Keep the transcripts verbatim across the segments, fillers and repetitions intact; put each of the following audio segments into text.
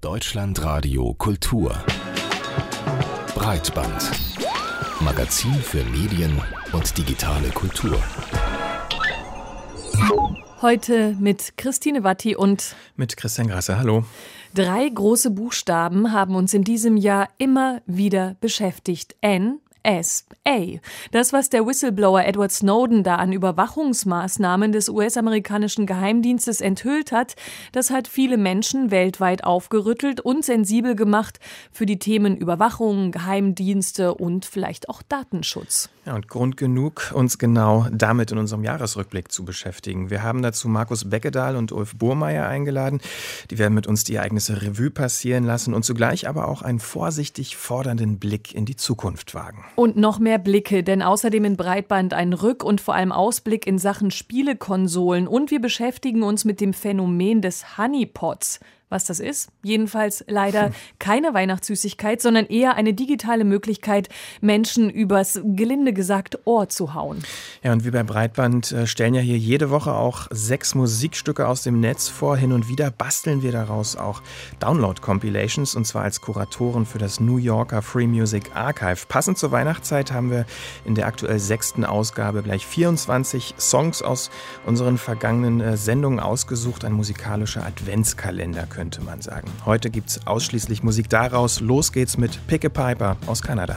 Deutschlandradio Kultur Breitband Magazin für Medien und digitale Kultur. Heute mit Christine Watti und mit Christian Grasser. Hallo. Drei große Buchstaben haben uns in diesem Jahr immer wieder beschäftigt. N S A. Das, was der Whistleblower Edward Snowden da an Überwachungsmaßnahmen des U S-amerikanischen Geheimdienstes enthüllt hat, das hat viele Menschen weltweit aufgerüttelt und sensibel gemacht für die Themen Überwachung, Geheimdienste und vielleicht auch Datenschutz. Ja, und Grund genug, uns genau damit in unserem Jahresrückblick zu beschäftigen. Wir haben dazu Markus Beckedahl und Ulf Burmeier eingeladen. Die werden mit uns die Ereignisse Revue passieren lassen und zugleich aber auch einen vorsichtig fordernden Blick in die Zukunft wagen. Und noch mehr Blicke, denn außerdem in Breitband ein Rück- und vor allem Ausblick in Sachen Spielekonsolen. Und wir beschäftigen uns mit dem Phänomen des Honeypots. Was das ist? Jedenfalls leider keine Weihnachtssüßigkeit, sondern eher eine digitale Möglichkeit, Menschen übers, gelinde gesagt, Ohr zu hauen. Ja, und wir bei Breitband äh, stellen ja hier jede Woche auch sechs Musikstücke aus dem Netz vor. Hin und wieder basteln wir daraus auch Download-Compilations, und zwar als Kuratoren für das New Yorker Free Music Archive. Passend zur Weihnachtszeit haben wir in der aktuell sechsten Ausgabe gleich vierundzwanzig Songs aus unseren vergangenen äh, Sendungen ausgesucht. Ein musikalischer Adventskalender, könnte man sagen. Heute gibt's ausschließlich Musik daraus. Los geht's mit Pick a Piper aus Kanada.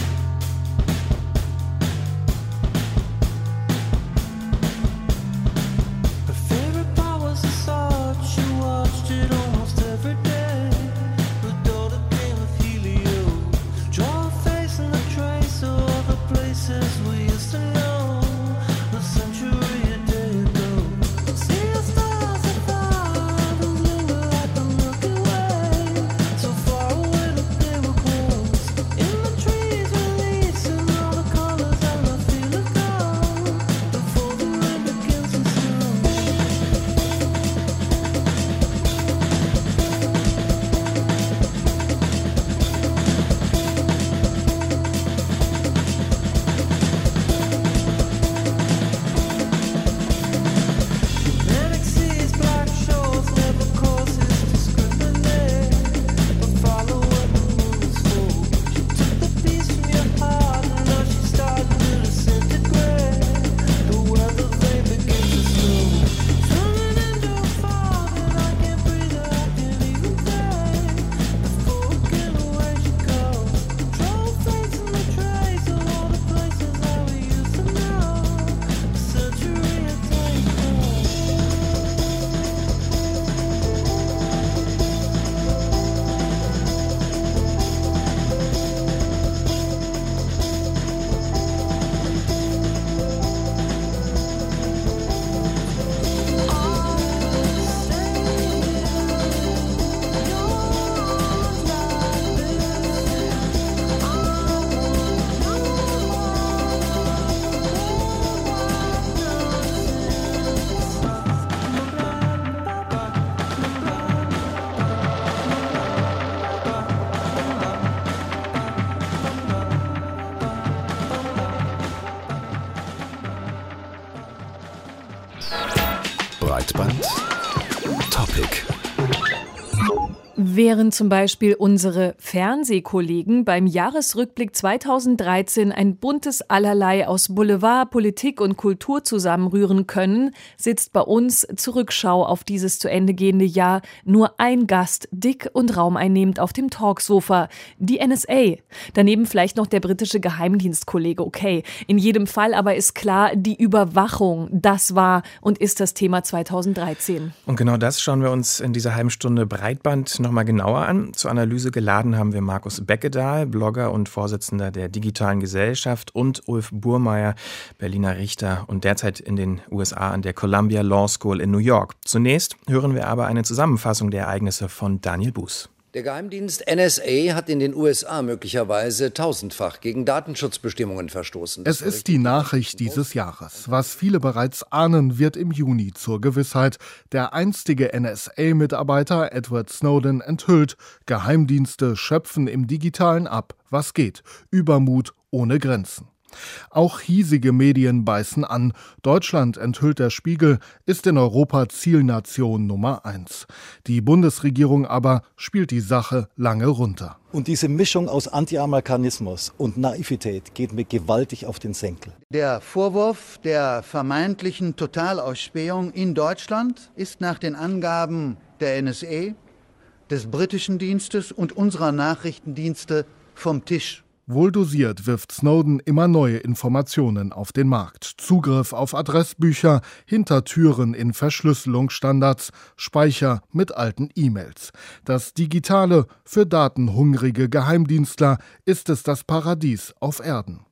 Breitband Topic. Während zum Beispiel unsere Fernsehkollegen beim Jahresrückblick zweitausenddreizehn ein buntes Allerlei aus Boulevard, Politik und Kultur zusammenrühren können, sitzt bei uns zur Rückschau auf dieses zu Ende gehende Jahr nur ein Gast, dick und raumeinnehmend auf dem Talksofa, die N S A. Daneben vielleicht noch der britische Geheimdienstkollege, okay. In jedem Fall aber ist klar, die Überwachung, das war und ist das Thema zweitausenddreizehn. Und genau das schauen wir uns in dieser halben Stunde Breitband nochmal genauer an. Zur Analyse geladen haben wir Markus Beckedahl, Blogger und Vorsitzender der Digitalen Gesellschaft, und Ulf Burmeier, Berliner Richter und derzeit in den U S A an der Columbia Law School in New York. Zunächst hören wir aber eine Zusammenfassung der Ereignisse von Daniel Buß. Der Geheimdienst N S A hat in den U S A möglicherweise tausendfach gegen Datenschutzbestimmungen verstoßen. Es ist die Nachricht dieses Jahres. Was viele bereits ahnen, wird im Juni zur Gewissheit. Der einstige N S A-Mitarbeiter Edward Snowden enthüllt, Geheimdienste schöpfen im Digitalen ab. Was geht? Übermut ohne Grenzen. Auch hiesige Medien beißen an. Deutschland, enthüllt der Spiegel, ist in Europa Zielnation Nummer eins. Die Bundesregierung aber spielt die Sache lange runter. Und diese Mischung aus Anti-Amerikanismus und Naivität geht mir gewaltig auf den Senkel. Der Vorwurf der vermeintlichen Totalausspähung in Deutschland ist nach den Angaben der N S A, des britischen Dienstes und unserer Nachrichtendienste vom Tisch. Wohl dosiert wirft Snowden immer neue Informationen auf den Markt. Zugriff auf Adressbücher, Hintertüren in Verschlüsselungsstandards, Speicher mit alten E-Mails. Das Digitale für datenhungrige Geheimdienstler ist es das Paradies auf Erden.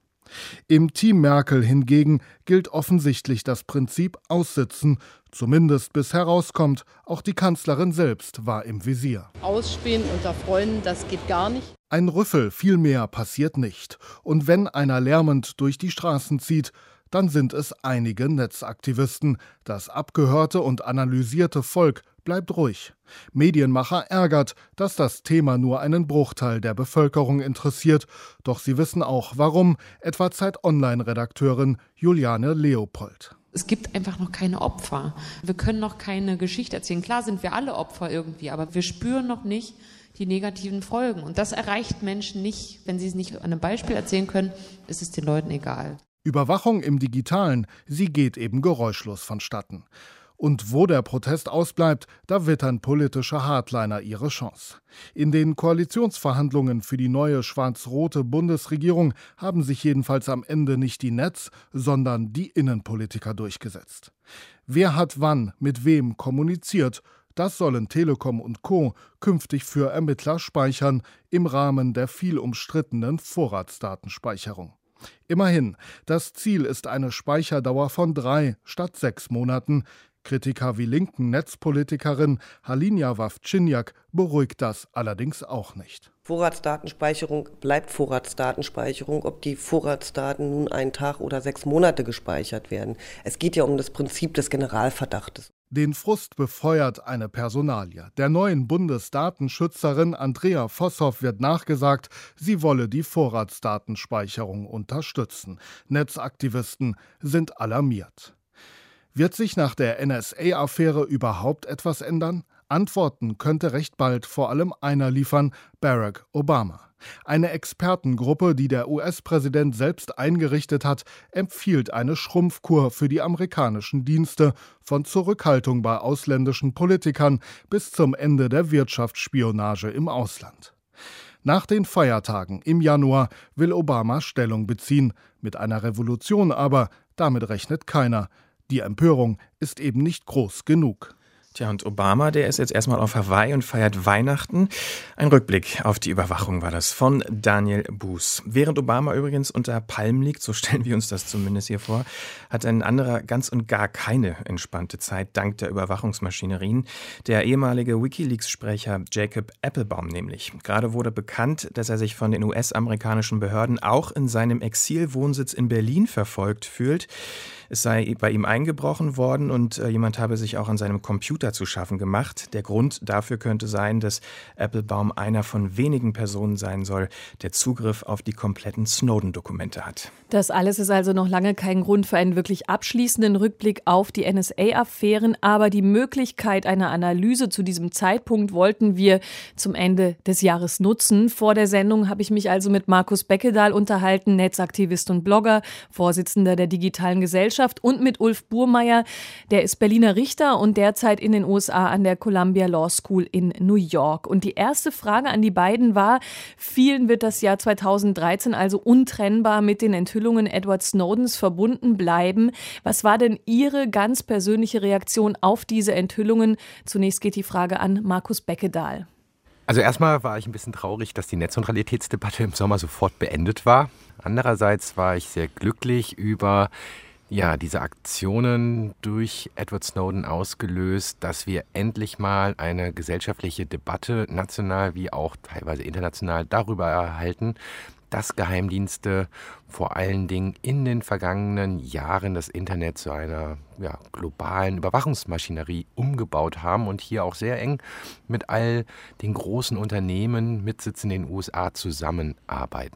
Im Team Merkel hingegen gilt offensichtlich das Prinzip Aussitzen, zumindest bis herauskommt, auch die Kanzlerin selbst war im Visier. Ausspähen unter Freunden, das geht gar nicht. Ein Rüffel, viel mehr passiert nicht. Und wenn einer lärmend durch die Straßen zieht, dann sind es einige Netzaktivisten. Das abgehörte und analysierte Volk bleibt ruhig. Medienmacher ärgert, dass das Thema nur einen Bruchteil der Bevölkerung interessiert. Doch sie wissen auch, warum, etwa Zeit-Online-Redakteurin Juliane Leopold. Es gibt einfach noch keine Opfer. Wir können noch keine Geschichte erzählen. Klar sind wir alle Opfer irgendwie, aber wir spüren noch nicht die negativen Folgen. Und das erreicht Menschen nicht, wenn sie es nicht an einem Beispiel erzählen können, ist es den Leuten egal. Überwachung im Digitalen, sie geht eben geräuschlos vonstatten. Und wo der Protest ausbleibt, da wittern politische Hardliner ihre Chance. In den Koalitionsverhandlungen für die neue schwarz-rote Bundesregierung haben sich jedenfalls am Ende nicht die Netz-, sondern die Innenpolitiker durchgesetzt. Wer hat wann mit wem kommuniziert? Das sollen Telekom und Co. künftig für Ermittler speichern im Rahmen der viel umstrittenen Vorratsdatenspeicherung. Immerhin, das Ziel ist eine Speicherdauer von drei statt sechs Monaten. Kritiker wie linken Netzpolitikerin Halinja Wawczyniak beruhigt das allerdings auch nicht. Vorratsdatenspeicherung bleibt Vorratsdatenspeicherung, ob die Vorratsdaten nun einen Tag oder sechs Monate gespeichert werden. Es geht ja um das Prinzip des Generalverdachtes. Den Frust befeuert eine Personalie. Der neuen Bundesdatenschützerin Andrea Vosshoff wird nachgesagt, sie wolle die Vorratsdatenspeicherung unterstützen. Netzaktivisten sind alarmiert. Wird sich nach der N S A-Affäre überhaupt etwas ändern? Antworten könnte recht bald vor allem einer liefern: Barack Obama. Eine Expertengruppe, die der U S-Präsident selbst eingerichtet hat, empfiehlt eine Schrumpfkur für die amerikanischen Dienste, von Zurückhaltung bei ausländischen Politikern bis zum Ende der Wirtschaftsspionage im Ausland. Nach den Feiertagen im Januar will Obama Stellung beziehen. Mit einer Revolution aber, damit rechnet keiner. Die Empörung ist eben nicht groß genug. Tja, und Obama, der ist jetzt erstmal auf Hawaii und feiert Weihnachten. Ein Rückblick auf die Überwachung war das von Daniel Buß. Während Obama übrigens unter Palmen liegt, so stellen wir uns das zumindest hier vor, hat ein anderer ganz und gar keine entspannte Zeit dank der Überwachungsmaschinerien. Der ehemalige WikiLeaks-Sprecher Jacob Appelbaum nämlich. Gerade wurde bekannt, dass er sich von den U S-amerikanischen Behörden auch in seinem Exilwohnsitz in Berlin verfolgt fühlt. Es sei bei ihm eingebrochen worden und äh, jemand habe sich auch an seinem Computer zu schaffen gemacht. Der Grund dafür könnte sein, dass Appelbaum einer von wenigen Personen sein soll, der Zugriff auf die kompletten Snowden-Dokumente hat. Das alles ist also noch lange kein Grund für einen wirklich abschließenden Rückblick auf die N S A-Affären, aber die Möglichkeit einer Analyse zu diesem Zeitpunkt wollten wir zum Ende des Jahres nutzen. Vor der Sendung habe ich mich also mit Markus Beckedahl unterhalten, Netzaktivist und Blogger, Vorsitzender der Digitalen Gesellschaft, und mit Ulf Burmeier, der ist Berliner Richter und derzeit in den U S A an der Columbia Law School in New York. Und die erste Frage an die beiden war: Vielen wird das Jahr zweitausenddreizehn also untrennbar mit den Enthüllungen Edward Snowdens verbunden bleiben. Was war denn Ihre ganz persönliche Reaktion auf diese Enthüllungen? Zunächst geht die Frage an Markus Beckedahl. Also erstmal war ich ein bisschen traurig, dass die Netzneutralitätsdebatte im Sommer sofort beendet war. Andererseits war ich sehr glücklich über ja, diese Aktionen durch Edward Snowden ausgelöst, dass wir endlich mal eine gesellschaftliche Debatte, national wie auch teilweise international, darüber erhalten, dass Geheimdienste vor allen Dingen in den vergangenen Jahren das Internet zu einer ja, globalen Überwachungsmaschinerie umgebaut haben und hier auch sehr eng mit all den großen Unternehmen mit Sitz in den U S A zusammenarbeiten.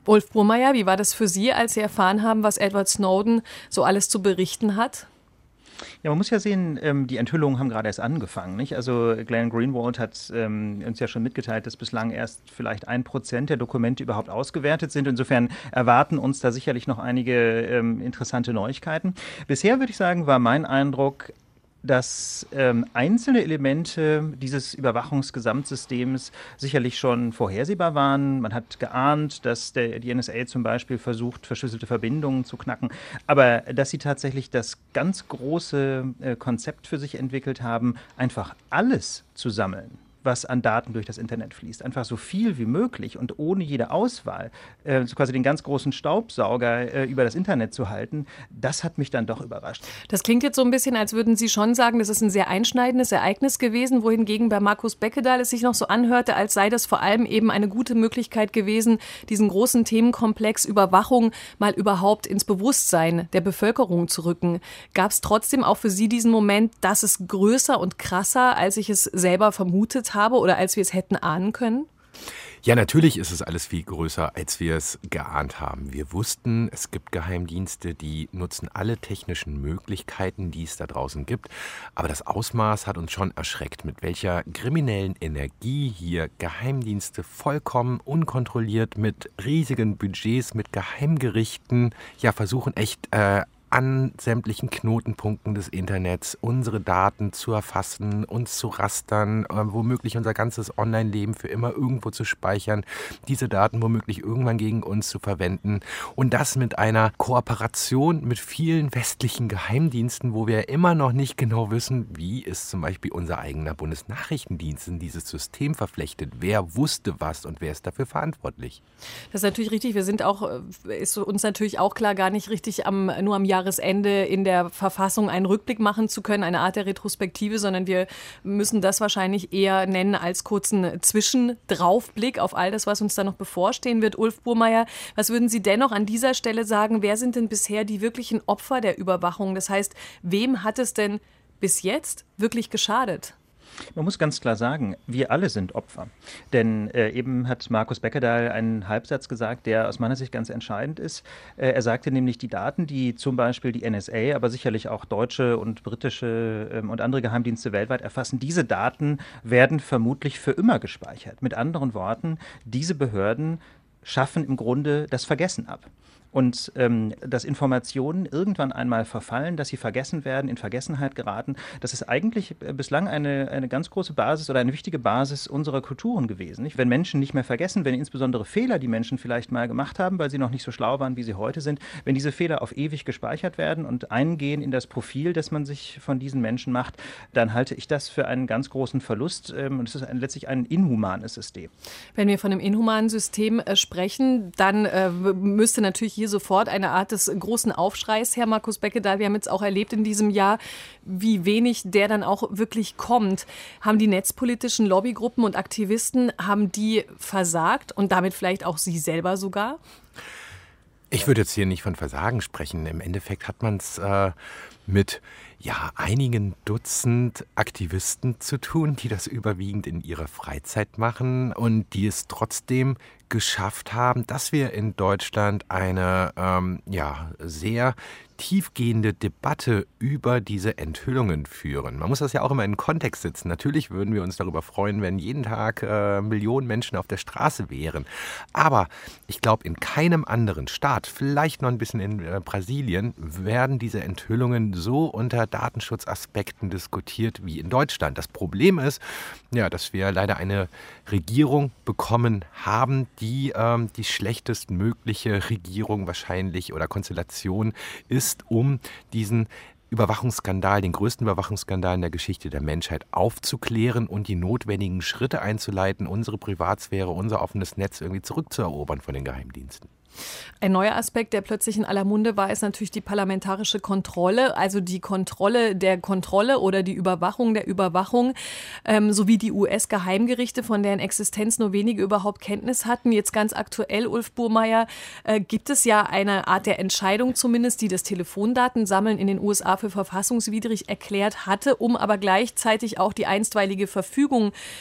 Ulf Burmeier, wie war das für Sie, als Sie erfahren haben, was Edward Snowden so alles zu berichten hat? Ja, man muss ja sehen, ähm, die Enthüllungen haben gerade erst angefangen, nicht? Also Glenn Greenwald hat ähm, uns ja schon mitgeteilt, dass bislang erst vielleicht ein Prozent der Dokumente überhaupt ausgewertet sind. Insofern erwarten uns da sicherlich noch einige ähm, interessante Neuigkeiten. Bisher würde ich sagen, war mein Eindruck, dass ähm, einzelne Elemente dieses Überwachungsgesamtsystems sicherlich schon vorhersehbar waren. Man hat geahnt, dass der, die N S A zum Beispiel versucht, verschlüsselte Verbindungen zu knacken. Aber dass sie tatsächlich das ganz große äh, Konzept für sich entwickelt haben, einfach alles zu sammeln, was an Daten durch das Internet fließt. Einfach so viel wie möglich und ohne jede Auswahl, äh, so quasi den ganz großen Staubsauger äh, über das Internet zu halten, das hat mich dann doch überrascht. Das klingt jetzt so ein bisschen, als würden Sie schon sagen, das ist ein sehr einschneidendes Ereignis gewesen, wohingegen bei Markus Beckedahl es sich noch so anhörte, als sei das vor allem eben eine gute Möglichkeit gewesen, diesen großen Themenkomplex Überwachung mal überhaupt ins Bewusstsein der Bevölkerung zu rücken. Gab es trotzdem auch für Sie diesen Moment, dass es größer und krasser, als ich es selber vermutet habe oder als wir es hätten ahnen können? Ja, natürlich ist es alles viel größer, als wir es geahnt haben. Wir wussten, es gibt Geheimdienste, die nutzen alle technischen Möglichkeiten, die es da draußen gibt. Aber das Ausmaß hat uns schon erschreckt, mit welcher kriminellen Energie hier Geheimdienste vollkommen unkontrolliert mit riesigen Budgets, mit Geheimgerichten, ja, versuchen echt äh, an sämtlichen Knotenpunkten des Internets unsere Daten zu erfassen, uns zu rastern, äh, womöglich unser ganzes Online-Leben für immer irgendwo zu speichern, diese Daten womöglich irgendwann gegen uns zu verwenden und das mit einer Kooperation mit vielen westlichen Geheimdiensten, wo wir immer noch nicht genau wissen, wie ist zum Beispiel unser eigener Bundesnachrichtendienst in dieses System verflechtet, wer wusste was und wer ist dafür verantwortlich. Das ist natürlich richtig, wir sind auch, ist uns natürlich auch klar, gar nicht richtig am, nur am Jahr Jahresende in der Verfassung einen Rückblick machen zu können, eine Art der Retrospektive, sondern wir müssen das wahrscheinlich eher nennen als kurzen Zwischendraufblick auf all das, was uns da noch bevorstehen wird. Ulf Burmeier, was würden Sie dennoch an dieser Stelle sagen, wer sind denn bisher die wirklichen Opfer der Überwachung? Das heißt, wem hat es denn bis jetzt wirklich geschadet? Man muss ganz klar sagen, wir alle sind Opfer. Denn äh, eben hat Markus Beckedahl einen Halbsatz gesagt, der aus meiner Sicht ganz entscheidend ist. Äh, er sagte nämlich, die Daten, die zum Beispiel die N S A, aber sicherlich auch deutsche und britische ähm, und andere Geheimdienste weltweit erfassen, diese Daten werden vermutlich für immer gespeichert. Mit anderen Worten, diese Behörden schaffen im Grunde das Vergessen ab. Und ähm, dass Informationen irgendwann einmal verfallen, dass sie vergessen werden, in Vergessenheit geraten, das ist eigentlich bislang eine, eine ganz große Basis oder eine wichtige Basis unserer Kulturen gewesen. Nicht? Wenn Menschen nicht mehr vergessen, wenn insbesondere Fehler, die Menschen vielleicht mal gemacht haben, weil sie noch nicht so schlau waren, wie sie heute sind, wenn diese Fehler auf ewig gespeichert werden und eingehen in das Profil, das man sich von diesen Menschen macht, dann halte ich das für einen ganz großen Verlust. Ähm, und es ist ein, letztlich ein inhumanes System. Wenn wir von einem inhumanen System äh, sprechen, dann äh, müsste natürlich hier sofort eine Art des großen Aufschreis her, Markus Beckedahl. Wir haben jetzt auch erlebt in diesem Jahr, wie wenig der dann auch wirklich kommt. Haben die netzpolitischen Lobbygruppen und Aktivisten, haben die versagt und damit vielleicht auch Sie selber sogar? Ich würde jetzt hier nicht von Versagen sprechen. Im Endeffekt hat man es äh, mit ja, einigen Dutzend Aktivisten zu tun, die das überwiegend in ihrer Freizeit machen und die es trotzdem geschafft haben, dass wir in Deutschland eine ähm, ja, sehr tiefgehende Debatte über diese Enthüllungen führen. Man muss das ja auch immer in den Kontext setzen. Natürlich würden wir uns darüber freuen, wenn jeden Tag äh, Millionen Menschen auf der Straße wären. Aber ich glaube, in keinem anderen Staat, vielleicht noch ein bisschen in äh, Brasilien, werden diese Enthüllungen so unter Datenschutzaspekten diskutiert wie in Deutschland. Das Problem ist, ja, dass wir leider eine Regierung bekommen haben, die ähm, die schlechtestmögliche Regierung wahrscheinlich oder Konstellation ist, um diesen Überwachungsskandal, den größten Überwachungsskandal in der Geschichte der Menschheit aufzuklären und die notwendigen Schritte einzuleiten, unsere Privatsphäre, unser offenes Netz irgendwie zurückzuerobern von den Geheimdiensten. Ein neuer Aspekt, der plötzlich in aller Munde war, ist natürlich die parlamentarische Kontrolle, also die Kontrolle der Kontrolle oder die Überwachung der Überwachung, ähm, sowie die U S-Geheimgerichte, von deren Existenz nur wenige überhaupt Kenntnis hatten. Jetzt ganz aktuell, Ulf Burmeier, äh, gibt es ja eine Art der Entscheidung zumindest, die das Telefondatensammeln in den U S A für verfassungswidrig erklärt hatte, um aber gleichzeitig auch die einstweilige Verfügung, die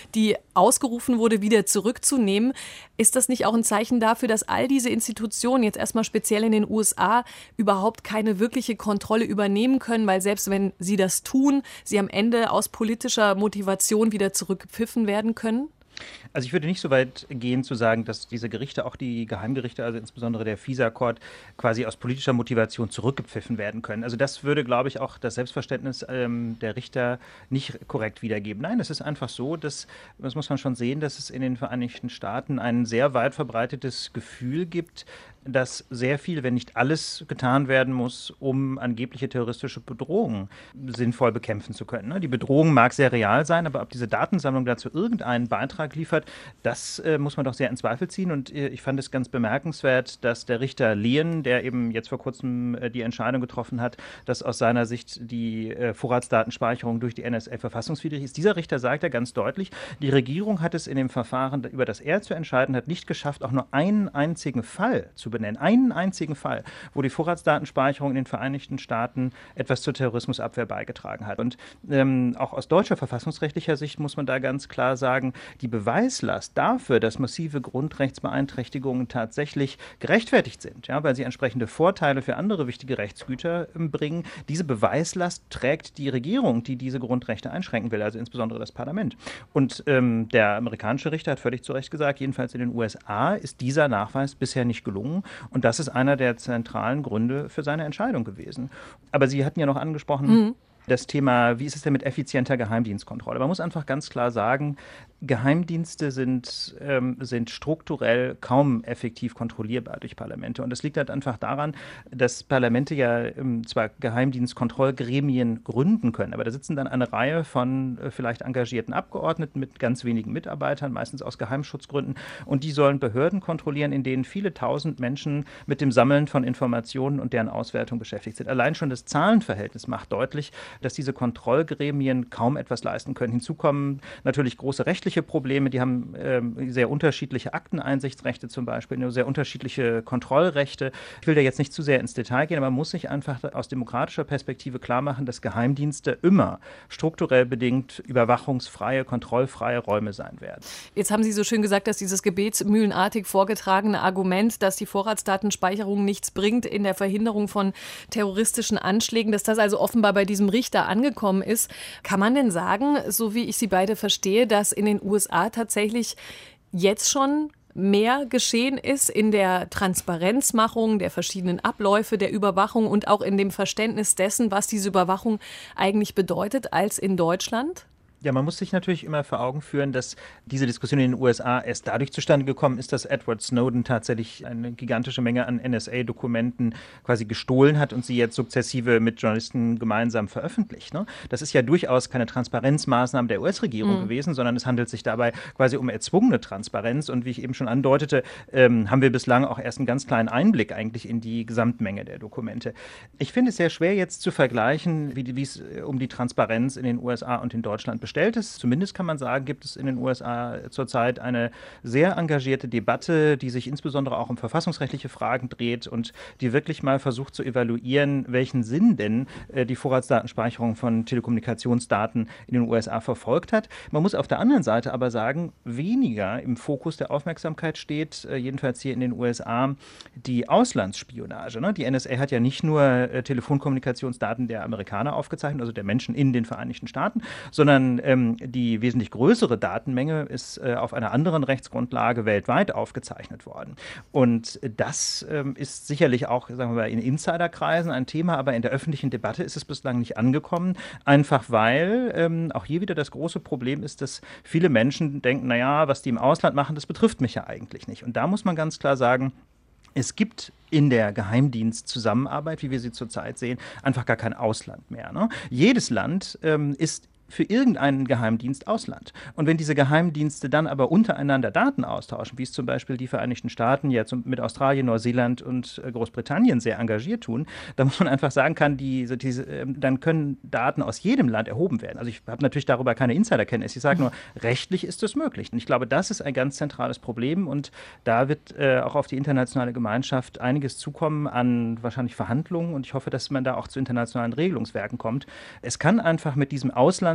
ausgerufen wurde, wieder zurückzunehmen. Ist das nicht auch ein Zeichen dafür, dass all diese Institutionen jetzt erstmal speziell in den U S A überhaupt keine wirkliche Kontrolle übernehmen können, weil selbst wenn sie das tun, sie am Ende aus politischer Motivation wieder zurückgepfiffen werden können? Also ich würde nicht so weit gehen zu sagen, dass diese Gerichte, auch die Geheimgerichte, also insbesondere der FISA-Court, quasi aus politischer Motivation zurückgepfiffen werden können. Also das würde, glaube ich, auch das Selbstverständnis ähm, der Richter nicht korrekt wiedergeben. Nein, es ist einfach so, dass, das muss man schon sehen, dass es in den Vereinigten Staaten ein sehr weit verbreitetes Gefühl gibt, dass sehr viel, wenn nicht alles getan werden muss, um angebliche terroristische Bedrohungen sinnvoll bekämpfen zu können. Die Bedrohung mag sehr real sein, aber ob diese Datensammlung dazu irgendeinen Beitrag liefert, das äh, muss man doch sehr in Zweifel ziehen. Und äh, ich fand es ganz bemerkenswert, dass der Richter Lehen, der eben jetzt vor kurzem äh, die Entscheidung getroffen hat, dass aus seiner Sicht die äh, Vorratsdatenspeicherung durch die N S A verfassungswidrig ist, dieser Richter sagt ja ganz deutlich, die Regierung hat es in dem Verfahren, über das er zu entscheiden hat, nicht geschafft, auch nur einen einzigen Fall zu benennen, einen einzigen Fall, wo die Vorratsdatenspeicherung in den Vereinigten Staaten etwas zur Terrorismusabwehr beigetragen hat. Und ähm, auch aus deutscher verfassungsrechtlicher Sicht muss man da ganz klar sagen, die Beweislast dafür, dass massive Grundrechtsbeeinträchtigungen tatsächlich gerechtfertigt sind, ja, weil sie entsprechende Vorteile für andere wichtige Rechtsgüter äh, bringen, diese Beweislast trägt die Regierung, die diese Grundrechte einschränken will, also insbesondere das Parlament. Und ähm, der amerikanische Richter hat völlig zu Recht gesagt, jedenfalls in den U S A ist dieser Nachweis bisher nicht gelungen. Und das ist einer der zentralen Gründe für seine Entscheidung gewesen. Aber Sie hatten ja noch angesprochen, mhm. das Thema, wie ist es denn mit effizienter Geheimdienstkontrolle? Man muss einfach ganz klar sagen, Geheimdienste sind, ähm, sind strukturell kaum effektiv kontrollierbar durch Parlamente. Und das liegt halt einfach daran, dass Parlamente ja ähm, zwar Geheimdienstkontrollgremien gründen können, aber da sitzen dann eine Reihe von äh, vielleicht engagierten Abgeordneten mit ganz wenigen Mitarbeitern, meistens aus Geheimschutzgründen. Und die sollen Behörden kontrollieren, in denen viele tausend Menschen mit dem Sammeln von Informationen und deren Auswertung beschäftigt sind. Allein schon das Zahlenverhältnis macht deutlich, dass diese Kontrollgremien kaum etwas leisten können. Hinzu kommen natürlich große rechtliche Probleme, die haben ähm, sehr unterschiedliche Akteneinsichtsrechte zum Beispiel, sehr unterschiedliche Kontrollrechte. Ich will da jetzt nicht zu sehr ins Detail gehen, aber man muss sich einfach aus demokratischer Perspektive klar machen, dass Geheimdienste immer strukturell bedingt überwachungsfreie, kontrollfreie Räume sein werden. Jetzt haben Sie so schön gesagt, dass dieses gebetsmühlenartig vorgetragene Argument, dass die Vorratsdatenspeicherung nichts bringt in der Verhinderung von terroristischen Anschlägen, dass das also offenbar bei diesem Richter angekommen ist. Kann man denn sagen, so wie ich Sie beide verstehe, dass in den U S A tatsächlich jetzt schon mehr geschehen ist in der Transparenzmachung der verschiedenen Abläufe der Überwachung und auch in dem Verständnis dessen, was diese Überwachung eigentlich bedeutet, als in Deutschland? Ja, man muss sich natürlich immer vor Augen führen, dass diese Diskussion in den U S A erst dadurch zustande gekommen ist, dass Edward Snowden tatsächlich eine gigantische Menge an N S A-Dokumenten quasi gestohlen hat und sie jetzt sukzessive mit Journalisten gemeinsam veröffentlicht. Ne? Das ist ja durchaus keine Transparenzmaßnahme der U S-Regierung mhm. gewesen, sondern es handelt sich dabei quasi um erzwungene Transparenz. Und wie ich eben schon andeutete, ähm, haben wir bislang auch erst einen ganz kleinen Einblick eigentlich in die Gesamtmenge der Dokumente. Ich finde es sehr schwer jetzt zu vergleichen, wie, wie es um die Transparenz in den U S A und in Deutschland besteht. Ist. Zumindest kann man sagen, gibt es in den U S A zurzeit eine sehr engagierte Debatte, die sich insbesondere auch um verfassungsrechtliche Fragen dreht und die wirklich mal versucht zu evaluieren, welchen Sinn denn äh, die Vorratsdatenspeicherung von Telekommunikationsdaten in den U S A verfolgt hat. Man muss auf der anderen Seite aber sagen, weniger im Fokus der Aufmerksamkeit steht, äh, jedenfalls hier in den U S A, die Auslandsspionage. Ne? Die N S A hat ja nicht nur äh, Telefonkommunikationsdaten der Amerikaner aufgezeichnet, also der Menschen in den Vereinigten Staaten, sondern ähm, die wesentlich größere Datenmenge ist äh, auf einer anderen Rechtsgrundlage weltweit aufgezeichnet worden. Und das ähm, ist sicherlich auch, sagen wir mal, in Insiderkreisen ein Thema, aber in der öffentlichen Debatte ist es bislang nicht angekommen, einfach weil ähm, auch hier wieder das große Problem ist, dass viele Menschen denken, naja, was die im Ausland machen, das betrifft mich ja eigentlich nicht. Und da muss man ganz klar sagen, es gibt in der Geheimdienstzusammenarbeit, wie wir sie zurzeit sehen, einfach gar kein Ausland mehr. Ne? Jedes Land ähm, ist für irgendeinen Geheimdienst Ausland. Und wenn diese Geheimdienste dann aber untereinander Daten austauschen, wie es zum Beispiel die Vereinigten Staaten ja zum, mit Australien, Neuseeland und äh, Großbritannien sehr engagiert tun, dann muss man einfach sagen kann, diese, diese, äh, dann können Daten aus jedem Land erhoben werden. Also ich habe natürlich darüber keine Insiderkenntnis. Ich sage nur, rechtlich ist das möglich. Und ich glaube, das ist ein ganz zentrales Problem und da wird äh, auch auf die internationale Gemeinschaft einiges zukommen an wahrscheinlich Verhandlungen und ich hoffe, dass man da auch zu internationalen Regelungswerken kommt. Es kann einfach mit diesem Ausland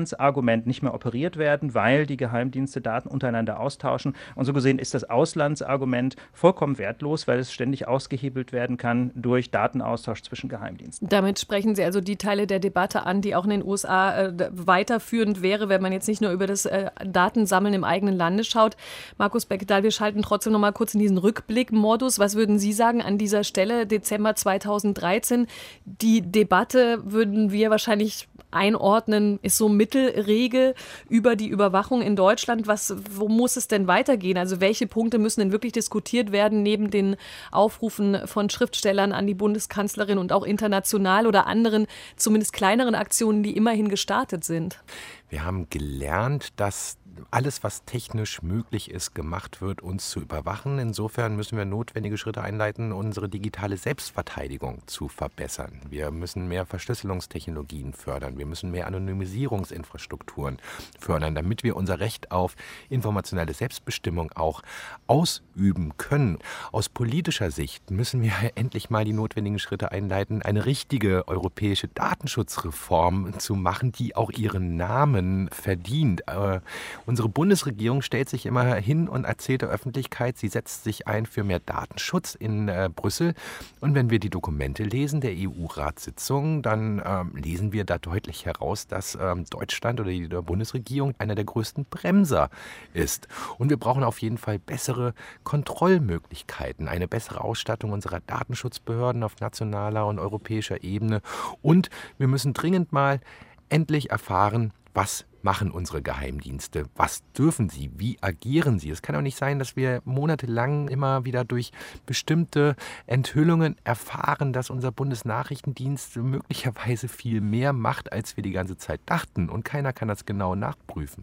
Auslandsargument nicht mehr operiert werden, weil die Geheimdienste Daten untereinander austauschen. Und so gesehen ist das Auslandsargument vollkommen wertlos, weil es ständig ausgehebelt werden kann durch Datenaustausch zwischen Geheimdiensten. Damit sprechen Sie also die Teile der Debatte an, die auch in den U S A äh, weiterführend wäre, wenn man jetzt nicht nur über das äh, Datensammeln im eigenen Lande schaut. Markus Beckedahl, wir schalten trotzdem noch mal kurz in diesen Rückblickmodus. Was würden Sie sagen an dieser Stelle, Dezember zweitausenddreizehn? Die Debatte würden wir wahrscheinlich einordnen, ist so Mittelregel über die Überwachung in Deutschland. Was, wo muss es denn weitergehen? Also welche Punkte müssen denn wirklich diskutiert werden, neben den Aufrufen von Schriftstellern an die Bundeskanzlerin und auch international oder anderen, zumindest kleineren Aktionen, die immerhin gestartet sind? Wir haben gelernt, dass alles, was technisch möglich ist, gemacht wird, uns zu überwachen. Insofern müssen wir notwendige Schritte einleiten, unsere digitale Selbstverteidigung zu verbessern. Wir müssen mehr Verschlüsselungstechnologien fördern. Wir müssen mehr Anonymisierungsinfrastrukturen fördern, damit wir unser Recht auf informationelle Selbstbestimmung auch ausüben können. Aus politischer Sicht müssen wir endlich mal die notwendigen Schritte einleiten, eine richtige europäische Datenschutzreform zu machen, die auch ihren Namen verdient. Äh, Unsere Bundesregierung stellt sich immer hin und erzählt der Öffentlichkeit, sie setzt sich ein für mehr Datenschutz in äh, Brüssel. Und wenn wir die Dokumente lesen der E U-Ratssitzung, dann ähm, lesen wir da deutlich heraus, dass ähm, Deutschland oder die Bundesregierung einer der größten Bremser ist. Und wir brauchen auf jeden Fall bessere Kontrollmöglichkeiten, eine bessere Ausstattung unserer Datenschutzbehörden auf nationaler und europäischer Ebene. Und wir müssen dringend mal endlich erfahren, was machen unsere Geheimdienste? Was dürfen sie? Wie agieren sie? Es kann doch nicht sein, dass wir monatelang immer wieder durch bestimmte Enthüllungen erfahren, dass unser Bundesnachrichtendienst möglicherweise viel mehr macht, als wir die ganze Zeit dachten. Und keiner kann das genau nachprüfen.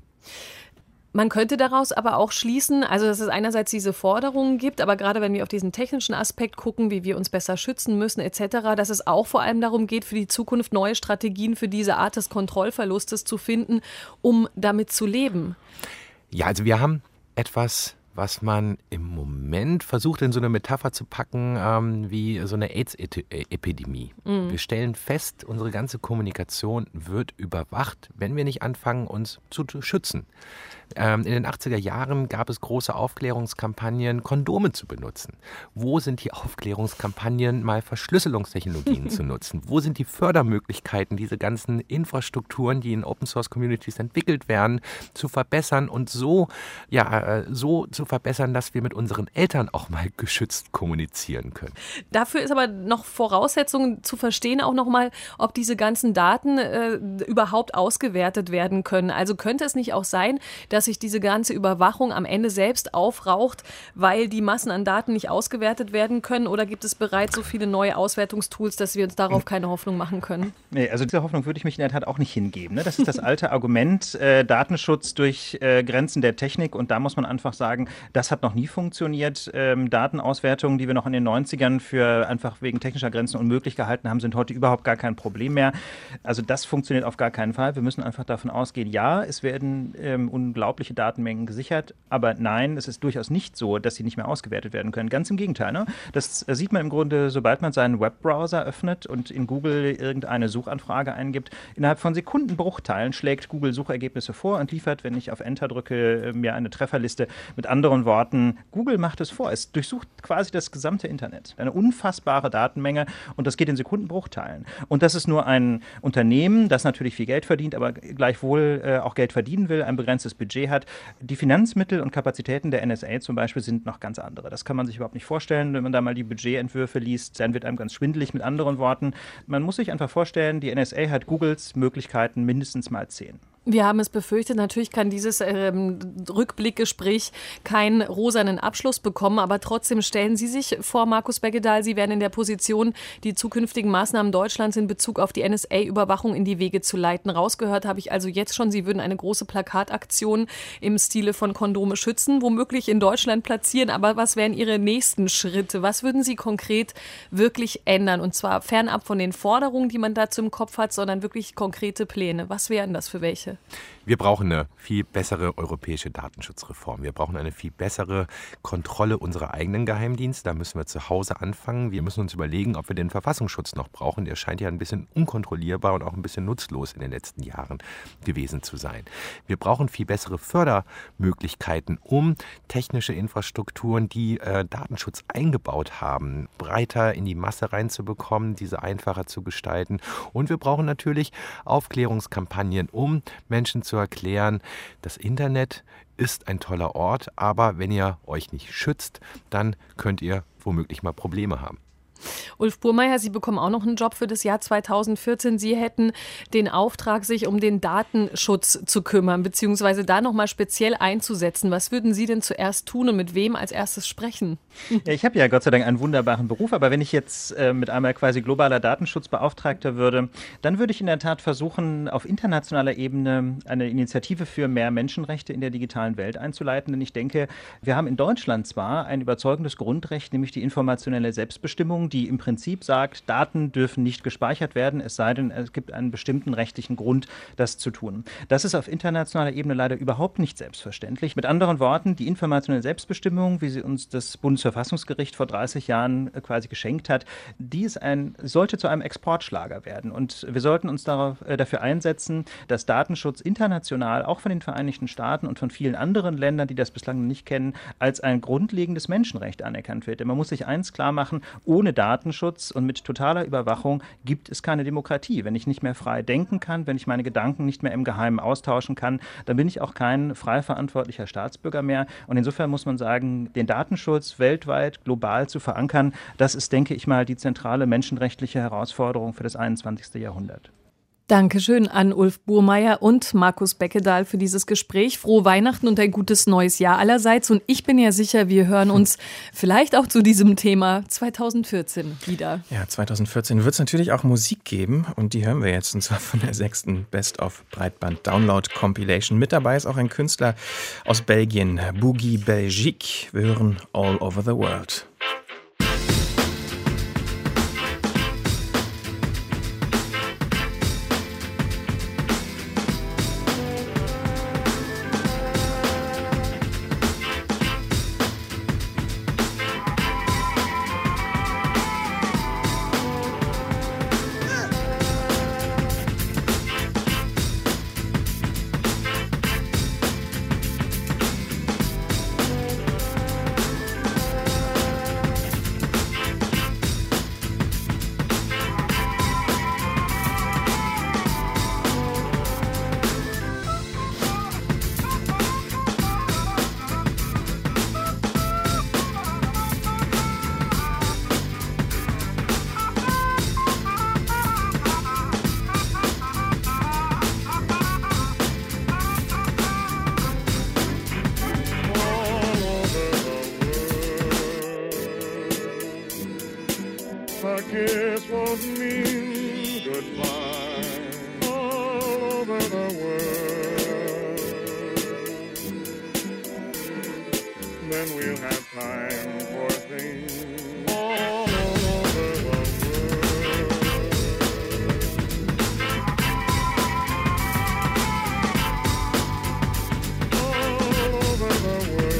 Man könnte daraus aber auch schließen, also dass es einerseits diese Forderungen gibt, aber gerade wenn wir auf diesen technischen Aspekt gucken, wie wir uns besser schützen müssen et cetera, dass es auch vor allem darum geht, für die Zukunft neue Strategien für diese Art des Kontrollverlustes zu finden, um damit zu leben. Ja, also wir haben etwas, was man im Moment versucht in so eine Metapher zu packen, ähm, wie so eine AIDS-Epidemie. Mhm. Wir stellen fest, unsere ganze Kommunikation wird überwacht, wenn wir nicht anfangen, uns zu schützen. Ähm, in den achtziger Jahren gab es große Aufklärungskampagnen, Kondome zu benutzen. Wo sind die Aufklärungskampagnen, mal Verschlüsselungstechnologien zu nutzen? Wo sind die Fördermöglichkeiten, diese ganzen Infrastrukturen, die in Open-Source-Communities entwickelt werden, zu verbessern und so, ja, äh, so zu verbessern, dass wir mit unseren Eltern auch mal geschützt kommunizieren können. Dafür ist aber noch Voraussetzung zu verstehen, auch nochmal, ob diese ganzen Daten äh, überhaupt ausgewertet werden können. Also könnte es nicht auch sein, dass sich diese ganze Überwachung am Ende selbst aufraucht, weil die Massen an Daten nicht ausgewertet werden können? Oder gibt es bereits so viele neue Auswertungstools, dass wir uns darauf keine Hoffnung machen können? Nee, also diese Hoffnung würde ich mich in der Tat auch nicht hingeben. Ne? Das ist das alte Argument, äh, Datenschutz durch äh, Grenzen der Technik. Und da muss man einfach sagen, das hat noch nie funktioniert. Ähm, Datenauswertungen, die wir noch in den neunzigern für einfach wegen technischer Grenzen unmöglich gehalten haben, sind heute überhaupt gar kein Problem mehr. Also das funktioniert auf gar keinen Fall. Wir müssen einfach davon ausgehen, ja, es werden ähm, unglaubliche Datenmengen gesichert, aber nein, es ist durchaus nicht so, dass sie nicht mehr ausgewertet werden können. Ganz im Gegenteil. Ne? Das sieht man im Grunde, sobald man seinen Webbrowser öffnet und in Google irgendeine Suchanfrage eingibt. Innerhalb von Sekundenbruchteilen schlägt Google Suchergebnisse vor und liefert, wenn ich auf Enter drücke, mir eine Trefferliste. Mit anderen Worten, Google macht es vor. Es durchsucht quasi das gesamte Internet. Eine unfassbare Datenmenge und das geht in Sekundenbruchteilen. Und das ist nur ein Unternehmen, das natürlich viel Geld verdient, aber gleichwohl äh, auch Geld verdienen will, ein begrenztes Budget hat. Die Finanzmittel und Kapazitäten der N S A zum Beispiel sind noch ganz andere. Das kann man sich überhaupt nicht vorstellen. Wenn man da mal die Budgetentwürfe liest, dann wird einem ganz schwindelig. Mit anderen Worten, man muss sich einfach vorstellen, die N S A hat Googles Möglichkeiten mindestens mal zehn. Wir haben es befürchtet, natürlich kann dieses ähm, Rückblickgespräch keinen rosanen Abschluss bekommen, aber trotzdem stellen Sie sich vor, Markus Beckedahl, Sie wären in der Position, die zukünftigen Maßnahmen Deutschlands in Bezug auf die N S A-Überwachung in die Wege zu leiten. Rausgehört habe ich also jetzt schon, Sie würden eine große Plakataktion im Stile von Kondome schützen, womöglich in Deutschland platzieren, aber was wären Ihre nächsten Schritte? Was würden Sie konkret wirklich ändern? Und zwar fernab von den Forderungen, die man dazu im Kopf hat, sondern wirklich konkrete Pläne. Was wären das für welche? Wir brauchen eine viel bessere europäische Datenschutzreform. Wir brauchen eine viel bessere Kontrolle unserer eigenen Geheimdienste. Da müssen wir zu Hause anfangen. Wir müssen uns überlegen, ob wir den Verfassungsschutz noch brauchen. Der scheint ja ein bisschen unkontrollierbar und auch ein bisschen nutzlos in den letzten Jahren gewesen zu sein. Wir brauchen viel bessere Fördermöglichkeiten, um technische Infrastrukturen, die äh, Datenschutz eingebaut haben, breiter in die Masse reinzubekommen, diese einfacher zu gestalten. Und wir brauchen natürlich Aufklärungskampagnen, um Menschen zu zu erklären, das Internet ist ein toller Ort, aber wenn ihr euch nicht schützt, dann könnt ihr womöglich mal Probleme haben. Ulf Burmeier, Sie bekommen auch noch einen Job für das Jahr zweitausendvierzehn. Sie hätten den Auftrag, sich um den Datenschutz zu kümmern, beziehungsweise da nochmal speziell einzusetzen. Was würden Sie denn zuerst tun und mit wem als erstes sprechen? Ja, ich habe ja Gott sei Dank einen wunderbaren Beruf, aber wenn ich jetzt äh, mit einmal quasi globaler Datenschutzbeauftragter würde, dann würde ich in der Tat versuchen, auf internationaler Ebene eine Initiative für mehr Menschenrechte in der digitalen Welt einzuleiten. Denn ich denke, wir haben in Deutschland zwar ein überzeugendes Grundrecht, nämlich die informationelle Selbstbestimmung, die im Prinzip sagt, Daten dürfen nicht gespeichert werden, es sei denn, es gibt einen bestimmten rechtlichen Grund, das zu tun. Das ist auf internationaler Ebene leider überhaupt nicht selbstverständlich. Mit anderen Worten, die informationelle Selbstbestimmung, wie sie uns das Bundesverfassungsgericht vor dreißig Jahren quasi geschenkt hat, die ist ein, sollte zu einem Exportschlager werden. Und wir sollten uns darauf, äh, dafür einsetzen, dass Datenschutz international, auch von den Vereinigten Staaten und von vielen anderen Ländern, die das bislang noch nicht kennen, als ein grundlegendes Menschenrecht anerkannt wird. Denn man muss sich eins klar machen, ohne Datenschutz und mit totaler Überwachung gibt es keine Demokratie. Wenn ich nicht mehr frei denken kann, wenn ich meine Gedanken nicht mehr im Geheimen austauschen kann, dann bin ich auch kein frei verantwortlicher Staatsbürger mehr. Und insofern muss man sagen, den Datenschutz weltweit, global zu verankern, das ist, denke ich mal, die zentrale menschenrechtliche Herausforderung für das einundzwanzigste Jahrhundert. Dankeschön an Ulf Burmeier und Markus Beckedahl für dieses Gespräch. Frohe Weihnachten und ein gutes neues Jahr allerseits. Und ich bin ja sicher, wir hören uns vielleicht auch zu diesem Thema zweitausendvierzehn wieder. Ja, zweitausendvierzehn wird es natürlich auch Musik geben und die hören wir jetzt, und zwar von der sechsten Best-of-Breitband-Download-Compilation. Mit dabei ist auch ein Künstler aus Belgien, Boogie Belgique. Wir hören All Over the World. kiss won't mean goodbye all over the world. Then we'll have time for things all over the world. All over the world.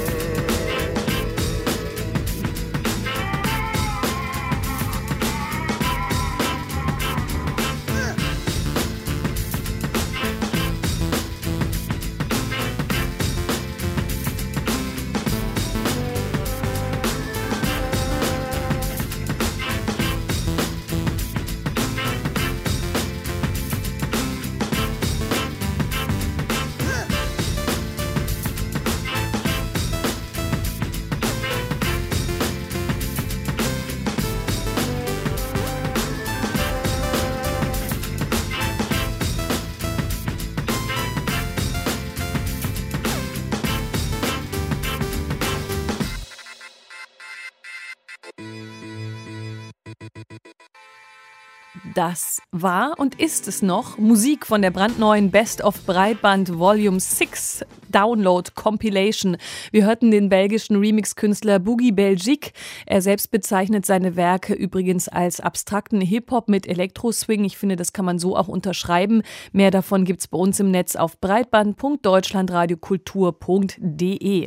Das war und ist es noch Musik von der brandneuen Best of Breitband Volume sechs Download Compilation. Wir hörten den belgischen Remix-Künstler Boogie Belgique. Er selbst bezeichnet seine Werke übrigens als abstrakten Hip-Hop mit Elektro-Swing. Ich finde, das kann man so auch unterschreiben. Mehr davon gibt's bei uns im Netz auf breitband punkt deutschlandradiokultur punkt de.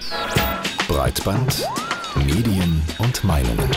Breitband, Medien und Meinungen.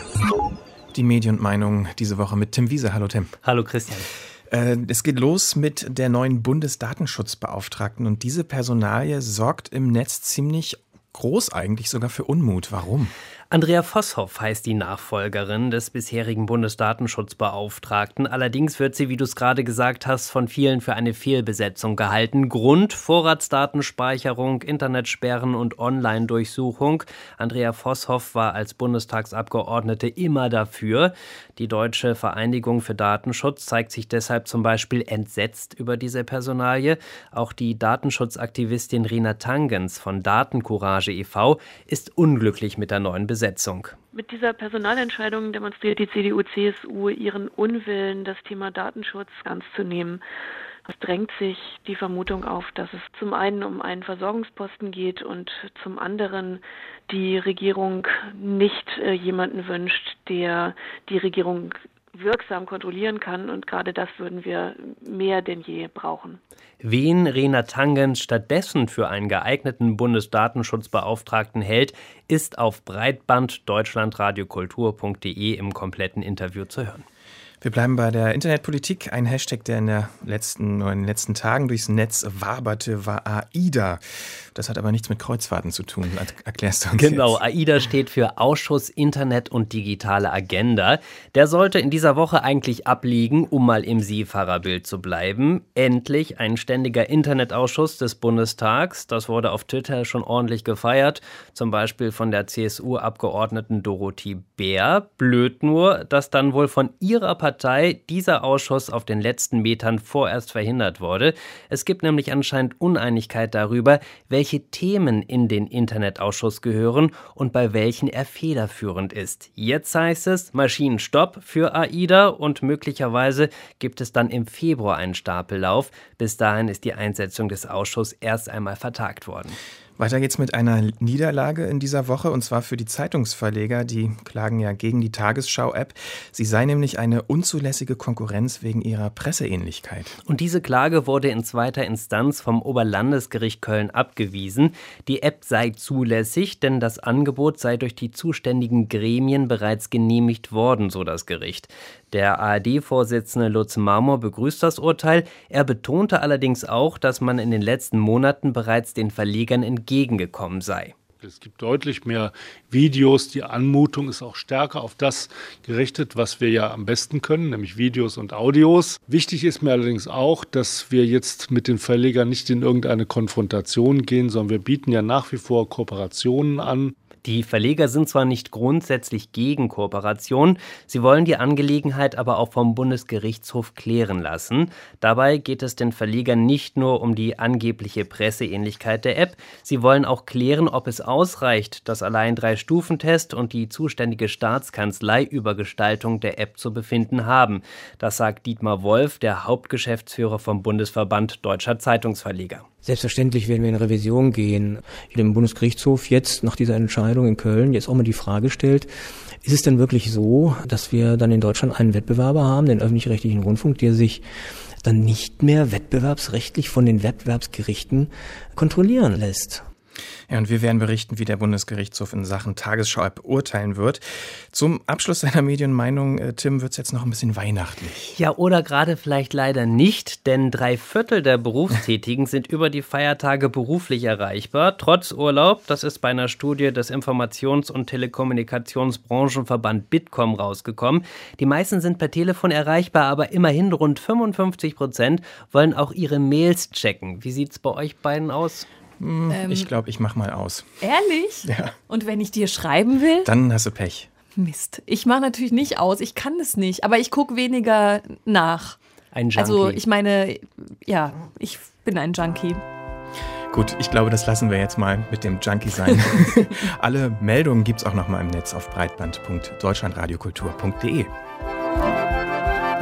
Die Medien und Meinungen diese Woche mit Tim Wiese. Hallo Tim. Hallo Christian. Äh, es geht los mit der neuen Bundesdatenschutzbeauftragten und diese Personalie sorgt im Netz ziemlich groß eigentlich sogar für Unmut. Warum? Andrea Vosshoff heißt die Nachfolgerin des bisherigen Bundesdatenschutzbeauftragten. Allerdings wird sie, wie du es gerade gesagt hast, von vielen für eine Fehlbesetzung gehalten. Grund: Vorratsdatenspeicherung, Internetsperren und Online-Durchsuchung. Andrea Vosshoff war als Bundestagsabgeordnete immer dafür. Die Deutsche Vereinigung für Datenschutz zeigt sich deshalb zum Beispiel entsetzt über diese Personalie. Auch die Datenschutzaktivistin Rena Tangens von Datencourage e V ist unglücklich mit der neuen Besetzung. Mit dieser Personalentscheidung demonstriert die C D U C S U ihren Unwillen, das Thema Datenschutz ernst zu nehmen. Es drängt sich die Vermutung auf, dass es zum einen um einen Versorgungsposten geht und zum anderen die Regierung nicht äh, jemanden wünscht, der die Regierung wirksam kontrollieren kann, und gerade das würden wir mehr denn je brauchen. Wen Rena Tangens stattdessen für einen geeigneten Bundesdatenschutzbeauftragten hält, ist auf breitband deutschlandradiokultur punkt de im kompletten Interview zu hören. Wir bleiben bei der Internetpolitik. Ein Hashtag, der in, der letzten, in den letzten Tagen durchs Netz waberte, war AIDA. Das hat aber nichts mit Kreuzfahrten zu tun. Erklärst du uns Genau, jetzt? AIDA steht für Ausschuss Internet und digitale Agenda. Der sollte in dieser Woche eigentlich abliegen, um mal im Seefahrerbild zu bleiben. Endlich ein ständiger Internetausschuss des Bundestags. Das wurde auf Twitter schon ordentlich gefeiert. Zum Beispiel von der C S U-Abgeordneten Dorothee Bär. Blöd nur, dass dann wohl von ihrer Partei dieser Ausschuss auf den letzten Metern vorerst verhindert wurde. Es gibt nämlich anscheinend Uneinigkeit darüber, welche Themen in den Internetausschuss gehören und bei welchen er federführend ist. Jetzt heißt es Maschinenstopp für AIDA und möglicherweise gibt es dann im Februar einen Stapellauf. Bis dahin ist die Einsetzung des Ausschusses erst einmal vertagt worden. Weiter geht's mit einer Niederlage in dieser Woche, und zwar für die Zeitungsverleger. Die klagen ja gegen die Tagesschau-App. Sie sei nämlich eine unzulässige Konkurrenz wegen ihrer Presseähnlichkeit. Und diese Klage wurde in zweiter Instanz vom Oberlandesgericht Köln abgewiesen. Die App sei zulässig, denn das Angebot sei durch die zuständigen Gremien bereits genehmigt worden, so das Gericht. Der A R D-Vorsitzende Lutz Marmor begrüßt das Urteil. Er betonte allerdings auch, dass man in den letzten Monaten bereits den Verlegern entgegengekommen sei. Es gibt deutlich mehr Videos, die Anmutung ist auch stärker auf das gerichtet, was wir ja am besten können, nämlich Videos und Audios. Wichtig ist mir allerdings auch, dass wir jetzt mit den Verlegern nicht in irgendeine Konfrontation gehen, sondern wir bieten ja nach wie vor Kooperationen an. Die Verleger sind zwar nicht grundsätzlich gegen Kooperation, sie wollen die Angelegenheit aber auch vom Bundesgerichtshof klären lassen. Dabei geht es den Verlegern nicht nur um die angebliche Presseähnlichkeit der App, sie wollen auch klären, ob es ausreicht, dass allein Drei-Stufen-Test und die zuständige Staatskanzlei über Gestaltung der App zu befinden haben. Das sagt Dietmar Wolf, der Hauptgeschäftsführer vom Bundesverband Deutscher Zeitungsverleger. Selbstverständlich werden wir in Revision gehen. Dem Bundesgerichtshof jetzt nach dieser Entscheidung in Köln jetzt auch mal die Frage stellt, ist es denn wirklich so, dass wir dann in Deutschland einen Wettbewerber haben, den öffentlich-rechtlichen Rundfunk, der sich dann nicht mehr wettbewerbsrechtlich von den Wettbewerbsgerichten kontrollieren lässt? Ja, und wir werden berichten, wie der Bundesgerichtshof in Sachen Tagesschau-App urteilen wird. Zum Abschluss deiner Medienmeinung, äh, Tim, wird es jetzt noch ein bisschen weihnachtlich. Ja, oder gerade vielleicht leider nicht, denn drei Viertel der Berufstätigen sind über die Feiertage beruflich erreichbar, trotz Urlaub. Das ist bei einer Studie des Informations- und Telekommunikationsbranchenverband Bitkom rausgekommen. Die meisten sind per Telefon erreichbar, aber immerhin rund fünfundfünfzig Prozent wollen auch ihre Mails checken. Wie sieht es bei euch beiden aus? Hm, ähm, ich glaube, ich mach mal aus. Ehrlich? Ja. Und wenn ich dir schreiben will? Dann hast du Pech. Mist. Ich mache natürlich nicht aus. Ich kann das nicht. Aber ich gucke weniger nach. Ein Junkie. Also ich meine, ja, ich bin ein Junkie. Gut, ich glaube, das lassen wir jetzt mal mit dem Junkie sein. Alle Meldungen gibt's auch noch mal im Netz auf breitband punkt deutschlandradiokultur punkt de.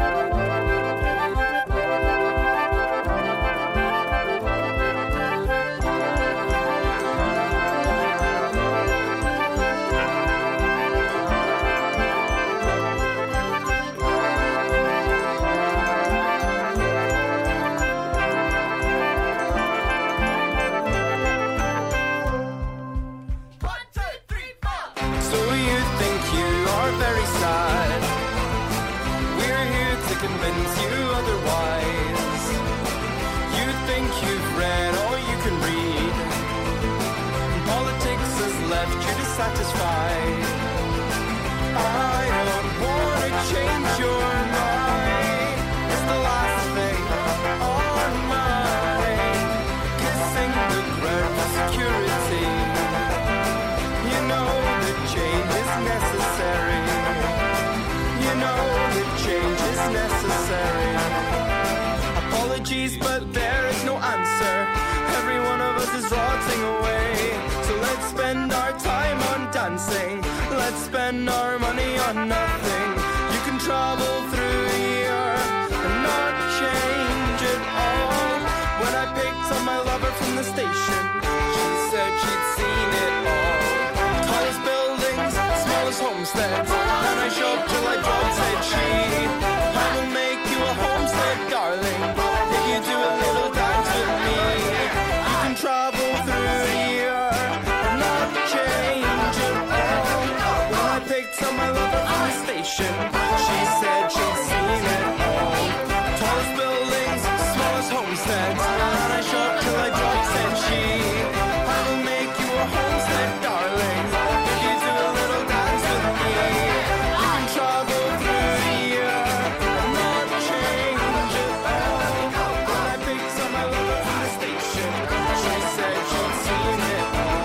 very sad. We're here to convince you otherwise. You think you've read all you can read. Politics has left you dissatisfied. I don't wanna change your mind. It's the last thing on mine. Kissing the ground for security. You know that change is necessary. You know that change is necessary. Apologies, but there is no answer. Every one of us is rotting away. So let's spend our time on dancing. Let's spend our money on nothing. You can travel through here and not change it all. When I picked up my lover from the station, she said she'd seen it all. Tallest buildings, smallest homesteads, and I showed till I dropped, said she. I will make you a homestead, darling, if you do a little dance with me. You can travel through here and not change it all. When I picked up my lover from the station, she said she'd seen it all. Tallest buildings, smallest homesteads, and I showed till I dropped, said she. I will make you a homestead, darling, if you do a little dance with me. You can travel through here and not change it all. When I picked up my lover from the station, she said she'd seen it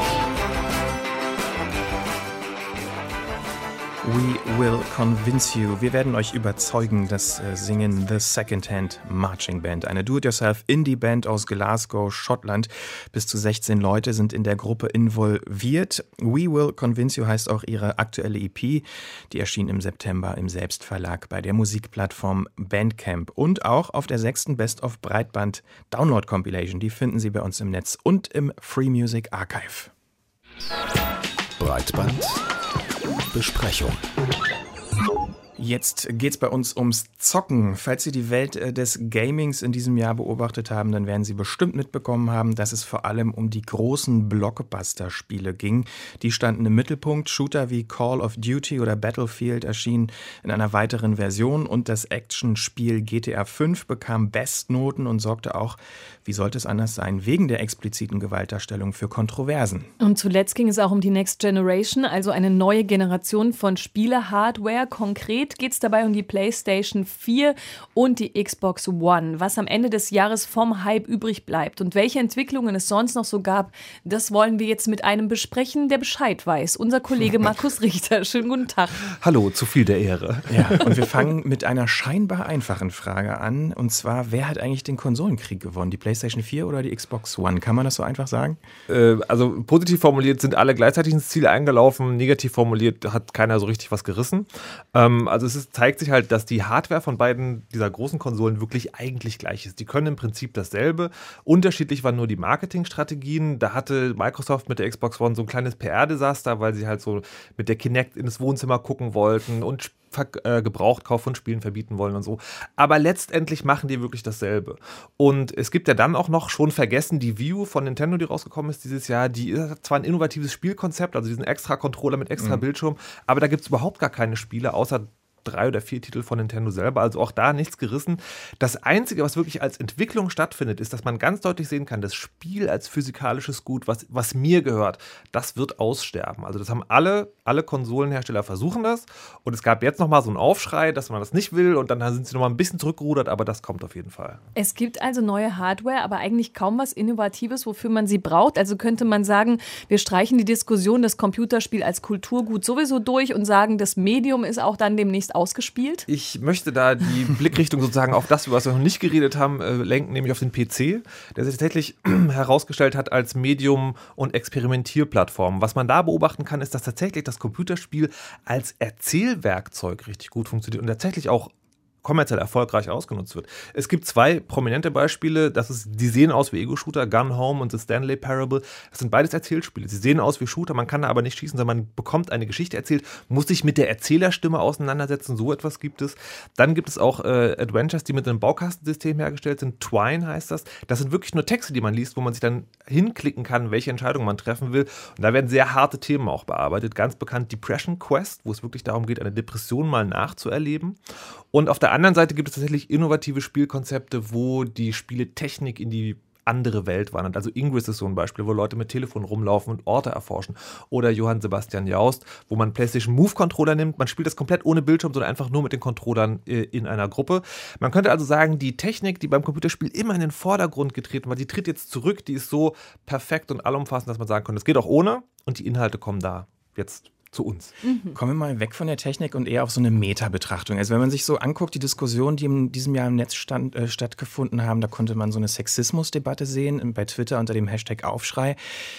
We will convince you. Wir werden euch überzeugen, das äh, Singen The Secondhand Marching Band. Eine Do-it-yourself-Indie-Band aus Glasgow, Schottland. Bis zu sechzehn Leute sind in der Gruppe involviert. We Will Convince You heißt auch ihre aktuelle E P. Die erschien im September im Selbstverlag bei der Musikplattform Bandcamp. Und auch auf der sechsten Best-of-Breitband-Download-Compilation. Die finden Sie bei uns im Netz und im Free Music Archive. Breitband Besprechung. Jetzt geht's bei uns ums Zocken. Falls Sie die Welt des Gamings in diesem Jahr beobachtet haben, dann werden Sie bestimmt mitbekommen haben, dass es vor allem um die großen Blockbuster-Spiele ging. Die standen im Mittelpunkt. Shooter wie Call of Duty oder Battlefield erschienen in einer weiteren Version und das Actionspiel G T A fünf bekam Bestnoten und sorgte auch, wie sollte es anders sein, wegen der expliziten Gewaltdarstellung für Kontroversen. Und zuletzt ging es auch um die Next Generation, also eine neue Generation von Spiele-Hardware. Konkret geht es dabei um die PlayStation vier und die Xbox One. Was am Ende des Jahres vom Hype übrig bleibt und welche Entwicklungen es sonst noch so gab, das wollen wir jetzt mit einem besprechen, der Bescheid weiß. Unser Kollege Markus Richter. Schönen guten Tag. Hallo, zu viel der Ehre. Ja, und wir fangen mit einer scheinbar einfachen Frage an. Und zwar, wer hat eigentlich den Konsolenkrieg gewonnen? Die PlayStation vier oder die Xbox One? Kann man das so einfach sagen? Äh, also positiv formuliert sind alle gleichzeitig ins Ziel eingelaufen. Negativ formuliert hat keiner so richtig was gerissen. Ähm, Also es ist, zeigt sich halt, dass die Hardware von beiden dieser großen Konsolen wirklich eigentlich gleich ist. Die können im Prinzip dasselbe. Unterschiedlich waren nur die Marketingstrategien. Da hatte Microsoft mit der Xbox One so ein kleines P R-Desaster, weil sie halt so mit der Kinect ins Wohnzimmer gucken wollten und Ver- äh, Gebrauchtkauf von Spielen verbieten wollen und so. Aber letztendlich machen die wirklich dasselbe. Und es gibt ja dann auch noch schon vergessen die Wii U von Nintendo, die rausgekommen ist dieses Jahr. Die hat zwar ein innovatives Spielkonzept, also diesen extra Controller mit extra mhm. Bildschirm, aber da gibt es überhaupt gar keine Spiele, außer drei oder vier Titel von Nintendo selber, also auch da nichts gerissen. Das Einzige, was wirklich als Entwicklung stattfindet, ist, dass man ganz deutlich sehen kann, das Spiel als physikalisches Gut, was, was mir gehört, das wird aussterben. Also das haben alle, alle Konsolenhersteller versuchen das und es gab jetzt nochmal so einen Aufschrei, dass man das nicht will und dann sind sie nochmal ein bisschen zurückgerudert, aber das kommt auf jeden Fall. Es gibt also neue Hardware, aber eigentlich kaum was Innovatives, wofür man sie braucht. Also könnte man sagen, wir streichen die Diskussion, das Computerspiel als Kulturgut sowieso durch und sagen, das Medium ist auch dann demnächst ausgespielt? Ich möchte da die Blickrichtung sozusagen auf das, was wir noch nicht geredet haben, äh, lenken, nämlich auf den P C, der sich tatsächlich herausgestellt hat als Medium- und Experimentierplattform. Was man da beobachten kann, ist, dass tatsächlich das Computerspiel als Erzählwerkzeug richtig gut funktioniert und tatsächlich auch kommerziell erfolgreich ausgenutzt wird. Es gibt zwei prominente Beispiele, das ist, die sehen aus wie Ego-Shooter, Gun Home und The Stanley Parable. Das sind beides Erzählspiele. Sie sehen aus wie Shooter, man kann da aber nicht schießen, sondern man bekommt eine Geschichte erzählt, muss sich mit der Erzählerstimme auseinandersetzen, so etwas gibt es. Dann gibt es auch äh, Adventures, die mit einem Baukastensystem hergestellt sind, Twine heißt das. Das sind wirklich nur Texte, die man liest, wo man sich dann hinklicken kann, welche Entscheidung man treffen will. Und da werden sehr harte Themen auch bearbeitet. Ganz bekannt Depression Quest, wo es wirklich darum geht, eine Depression mal nachzuerleben. Und auf der anderen Seite gibt es tatsächlich innovative Spielkonzepte, wo die Spieletechnik in die andere Welt wandert. Also Ingress ist so ein Beispiel, wo Leute mit Telefon rumlaufen und Orte erforschen. Oder Johann Sebastian Jaust, wo man PlayStation Move-Controller nimmt. Man spielt das komplett ohne Bildschirm, sondern einfach nur mit den Controllern äh, in einer Gruppe. Man könnte also sagen, die Technik, die beim Computerspiel immer in den Vordergrund getreten war, die tritt jetzt zurück, die ist so perfekt und allumfassend, dass man sagen kann, es geht auch ohne und die Inhalte kommen da jetzt zu uns. Mhm. Kommen wir mal weg von der Technik und eher auf so eine Meta-Betrachtung. Also wenn man sich so anguckt, die Diskussionen, die in diesem Jahr im Netz stand, äh, stattgefunden haben, da konnte man so eine Sexismus-Debatte sehen, bei Twitter unter dem Hashtag Aufschrei.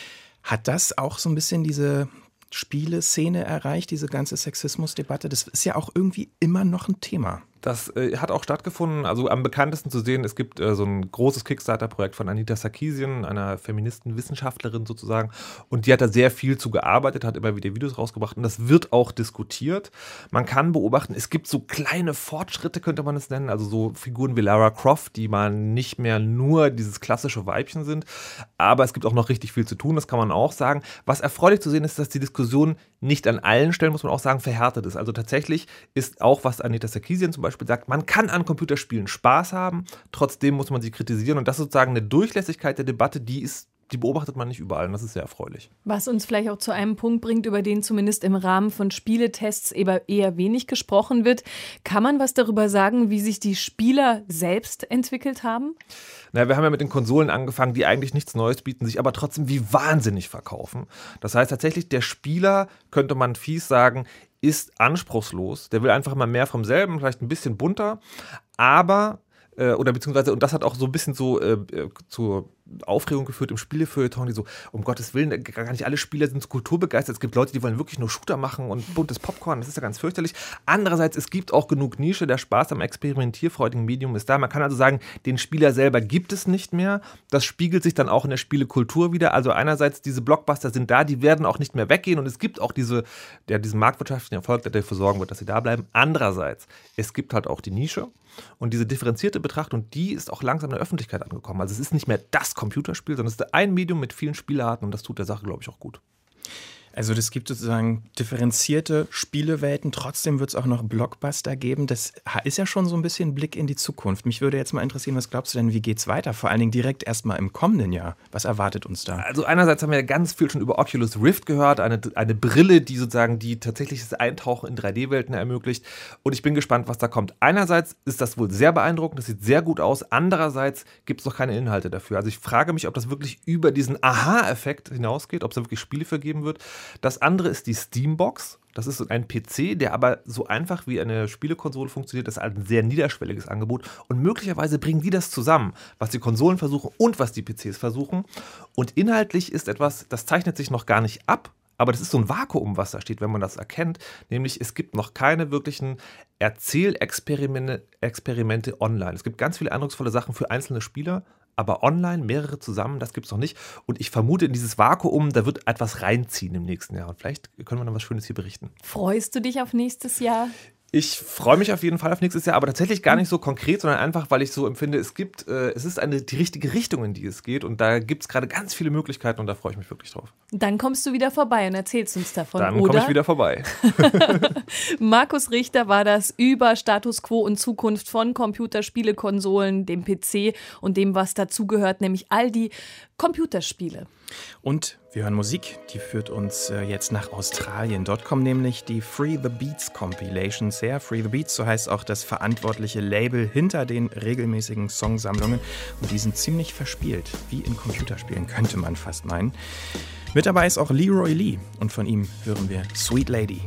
Hat das auch so ein bisschen diese Spieleszene erreicht, diese ganze Sexismus-Debatte? Das ist ja auch irgendwie immer noch ein Thema. Das äh, hat auch stattgefunden, also am bekanntesten zu sehen, es gibt äh, so ein großes Kickstarter-Projekt von Anita Sarkeesian, einer Feministenwissenschaftlerin sozusagen, und die hat da sehr viel zu gearbeitet, hat immer wieder Videos rausgebracht und das wird auch diskutiert. Man kann beobachten, es gibt so kleine Fortschritte, könnte man es nennen, also so Figuren wie Lara Croft, die mal nicht mehr nur dieses klassische Weibchen sind, aber es gibt auch noch richtig viel zu tun, das kann man auch sagen. Was erfreulich zu sehen ist, dass die Diskussion nicht an allen Stellen, muss man auch sagen, verhärtet ist. Also tatsächlich ist auch, was Anita Sarkeesian zum Beispiel sagt, man kann an Computerspielen Spaß haben, trotzdem muss man sie kritisieren und das ist sozusagen eine Durchlässigkeit der Debatte, die ist, die beobachtet man nicht überall und das ist sehr erfreulich. Was uns vielleicht auch zu einem Punkt bringt, über den zumindest im Rahmen von Spieletests eher wenig gesprochen wird. Kann man was darüber sagen, wie sich die Spieler selbst entwickelt haben? Na, wir haben ja mit den Konsolen angefangen, die eigentlich nichts Neues bieten, sich aber trotzdem wie wahnsinnig verkaufen. Das heißt tatsächlich, der Spieler, könnte man fies sagen, ist anspruchslos. Der will einfach immer mehr vom selben, vielleicht ein bisschen bunter, aber äh, oder beziehungsweise, und das hat auch so ein bisschen so äh, zur Aufregung geführt im Spielefeuilleton, die so, um Gottes Willen, gar nicht alle Spieler sind kulturbegeistert. Es gibt Leute, die wollen wirklich nur Shooter machen und buntes Popcorn, das ist ja ganz fürchterlich. Andererseits, es gibt auch genug Nische, der Spaß am experimentierfreudigen Medium ist da. Man kann also sagen, den Spieler selber gibt es nicht mehr. Das spiegelt sich dann auch in der Spielekultur wieder. Also einerseits, diese Blockbuster sind da, die werden auch nicht mehr weggehen und es gibt auch diese, der, diesen marktwirtschaftlichen Erfolg, der dafür sorgen wird, dass sie da bleiben. Andererseits, es gibt halt auch die Nische und diese differenzierte Betrachtung, die ist auch langsam in der Öffentlichkeit angekommen. Also es ist nicht mehr das Computerspiel, sondern es ist ein Medium mit vielen Spielarten und das tut der Sache, glaube ich, auch gut. Also das gibt sozusagen differenzierte Spielewelten, trotzdem wird es auch noch Blockbuster geben. Das ist ja schon so ein bisschen ein Blick in die Zukunft. Mich würde jetzt mal interessieren, was glaubst du denn, wie geht's weiter? Vor allen Dingen direkt erstmal im kommenden Jahr. Was erwartet uns da? Also einerseits haben wir ja ganz viel schon über Oculus Rift gehört, eine, eine Brille, die sozusagen die tatsächlich das Eintauchen in drei D-Welten ermöglicht. Und ich bin gespannt, was da kommt. Einerseits ist das wohl sehr beeindruckend, das sieht sehr gut aus. Andererseits gibt es noch keine Inhalte dafür. Also ich frage mich, ob das wirklich über diesen Aha-Effekt hinausgeht, ob es da wirklich Spiele für geben wird. Das andere ist die Steambox. Das ist ein P C, der aber so einfach wie eine Spielekonsole funktioniert. Das ist ein sehr niederschwelliges Angebot. Und möglicherweise bringen die das zusammen, was die Konsolen versuchen und was die P Cs versuchen. Und inhaltlich ist etwas, das zeichnet sich noch gar nicht ab. Aber das ist so ein Vakuum, was da steht, wenn man das erkennt. Nämlich, es gibt noch keine wirklichen Erzählexperimente Experimente online. Es gibt ganz viele eindrucksvolle Sachen für einzelne Spieler. Aber online, mehrere zusammen, das gibt es noch nicht. Und ich vermute, in dieses Vakuum, da wird etwas reinziehen im nächsten Jahr. Und vielleicht können wir noch was Schönes hier berichten. Freust du dich auf nächstes Jahr? Ich freue mich auf jeden Fall auf nächstes Jahr, aber tatsächlich gar nicht so konkret, sondern einfach, weil ich so empfinde, es gibt, äh, es ist eine, die richtige Richtung, in die es geht. Und da gibt es gerade ganz viele Möglichkeiten und da freue ich mich wirklich drauf. Dann kommst du wieder vorbei und erzählst uns davon, Dann oder? komme ich wieder vorbei. Markus Richter war das über Status Quo und Zukunft von Computerspielekonsolen, dem P C und dem, was dazugehört, nämlich all die Computerspiele. Und wir hören Musik, die führt uns äh, jetzt nach Australien. Dort kommen nämlich die Free the Beats Compilations her. Free the Beats, so heißt auch das verantwortliche Label hinter den regelmäßigen Songsammlungen. Und die sind ziemlich verspielt, wie in Computerspielen, könnte man fast meinen. Mit dabei ist auch Leroy Lee und von ihm hören wir Sweet Lady.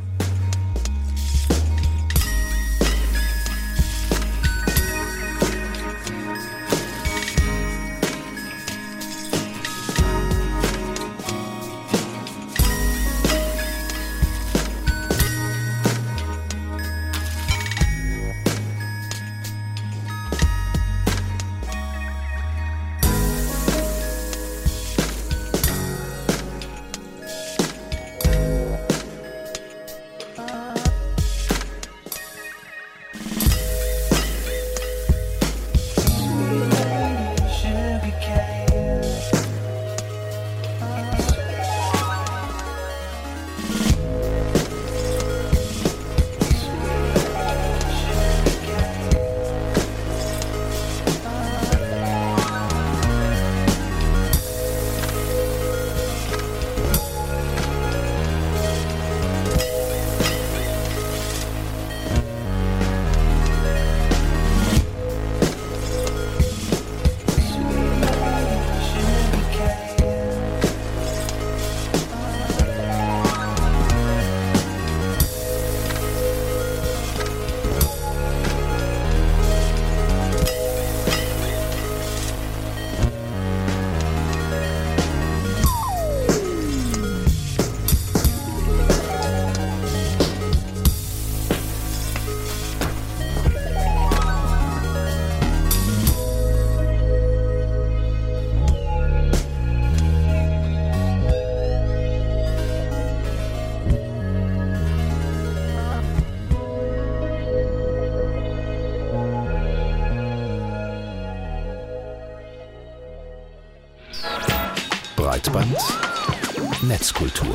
Breitband Netzkultur.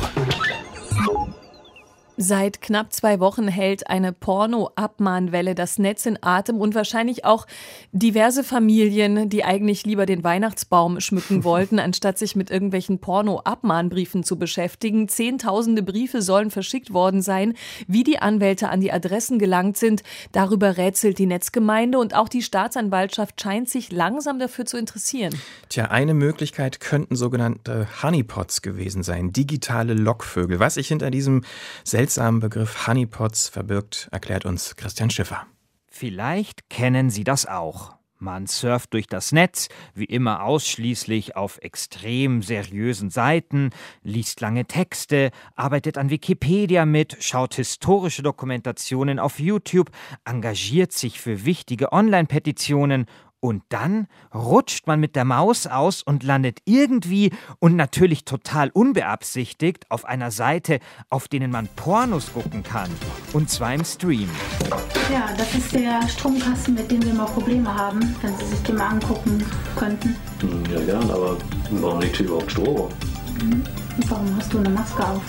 Seit knapp zwei Wochen hält eine Porno-Abmahnwelle das Netz in Atem und wahrscheinlich auch diverse Familien, die eigentlich lieber den Weihnachtsbaum schmücken wollten, anstatt sich mit irgendwelchen Porno-Abmahnbriefen zu beschäftigen. Zehntausende Briefe sollen verschickt worden sein. Wie die Anwälte an die Adressen gelangt sind, darüber rätselt die Netzgemeinde und auch die Staatsanwaltschaft scheint sich langsam dafür zu interessieren. Tja, eine Möglichkeit könnten sogenannte Honeypots gewesen sein, digitale Lockvögel. Was sich hinter diesem seltsamen Begriff Honeypots verbirgt, erklärt uns Christian Schiffer. Vielleicht kennen Sie das auch. Man surft durch das Netz, wie immer ausschließlich auf extrem seriösen Seiten, liest lange Texte, arbeitet an Wikipedia mit, schaut historische Dokumentationen auf YouTube, engagiert sich für wichtige Online-Petitionen. Und dann rutscht man mit der Maus aus und landet irgendwie und natürlich total unbeabsichtigt auf einer Seite, auf denen man Pornos gucken kann. Und zwar im Stream. Ja, das ist der Stromkasten, mit dem wir mal Probleme haben, wenn Sie sich den mal angucken könnten. Ja, gern, aber warum liegt hier überhaupt Strom? Mhm. Warum hast du eine Maske auf?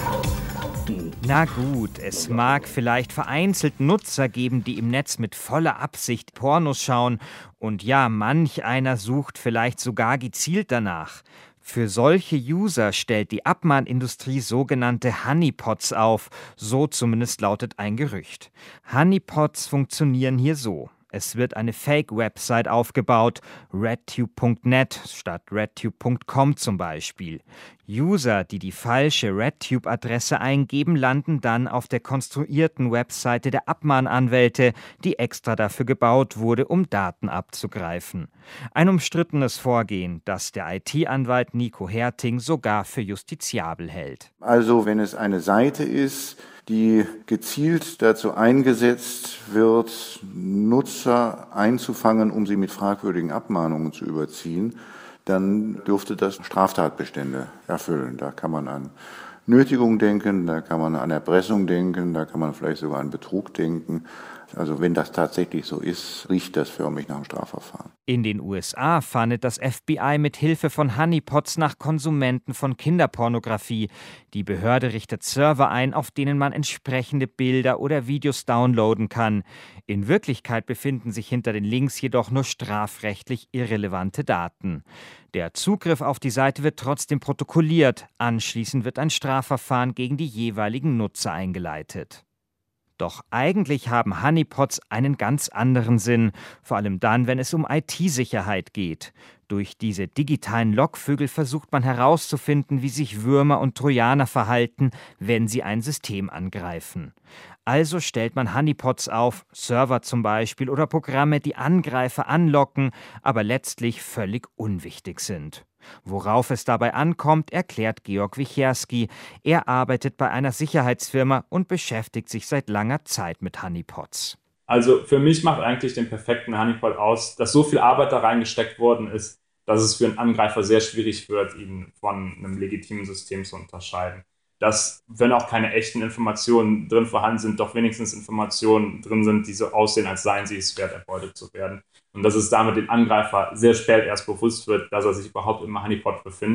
Na gut, es mag vielleicht vereinzelt Nutzer geben, die im Netz mit voller Absicht Pornos schauen. Und ja, manch einer sucht vielleicht sogar gezielt danach. Für solche User stellt die Abmahnindustrie sogenannte Honeypots auf. So zumindest lautet ein Gerücht. Honeypots funktionieren hier so. Es wird eine Fake-Website aufgebaut, redtube punkt net statt redtube punkt com zum Beispiel. User, die die falsche RedTube-Adresse eingeben, landen dann auf der konstruierten Webseite der Abmahnanwälte, die extra dafür gebaut wurde, um Daten abzugreifen. Ein umstrittenes Vorgehen, das der I T-Anwalt Nico Herting sogar für justiziabel hält. Also wenn es eine Seite ist, die gezielt dazu eingesetzt wird, Nutzer einzufangen, um sie mit fragwürdigen Abmahnungen zu überziehen, dann dürfte das Straftatbestände erfüllen. Da kann man an Nötigung denken, da kann man an Erpressung denken, da kann man vielleicht sogar an Betrug denken. Also wenn das tatsächlich so ist, riecht das förmlich nach einem Strafverfahren. In den U S A fahndet das F B I mit Hilfe von Honeypots nach Konsumenten von Kinderpornografie. Die Behörde richtet Server ein, auf denen man entsprechende Bilder oder Videos downloaden kann. In Wirklichkeit befinden sich hinter den Links jedoch nur strafrechtlich irrelevante Daten. Der Zugriff auf die Seite wird trotzdem protokolliert. Anschließend wird ein Strafverfahren gegen die jeweiligen Nutzer eingeleitet. Doch eigentlich haben Honeypots einen ganz anderen Sinn, vor allem dann, wenn es um I T-Sicherheit geht. Durch diese digitalen Lockvögel versucht man herauszufinden, wie sich Würmer und Trojaner verhalten, wenn sie ein System angreifen. Also stellt man Honeypots auf, Server zum Beispiel oder Programme, die Angreifer anlocken, aber letztlich völlig unwichtig sind. Worauf es dabei ankommt, erklärt Georg Wicherski. Er arbeitet bei einer Sicherheitsfirma und beschäftigt sich seit langer Zeit mit Honeypots. Also für mich macht eigentlich den perfekten Honeypot aus, dass so viel Arbeit da reingesteckt worden ist, dass es für einen Angreifer sehr schwierig wird, ihn von einem legitimen System zu unterscheiden. Dass, wenn auch keine echten Informationen drin vorhanden sind, doch wenigstens Informationen drin sind, die so aussehen, als seien sie es wert, erbeutet zu werden. Und dass es damit dem Angreifer sehr spät erst bewusst wird, dass er sich überhaupt im Honeypot befindet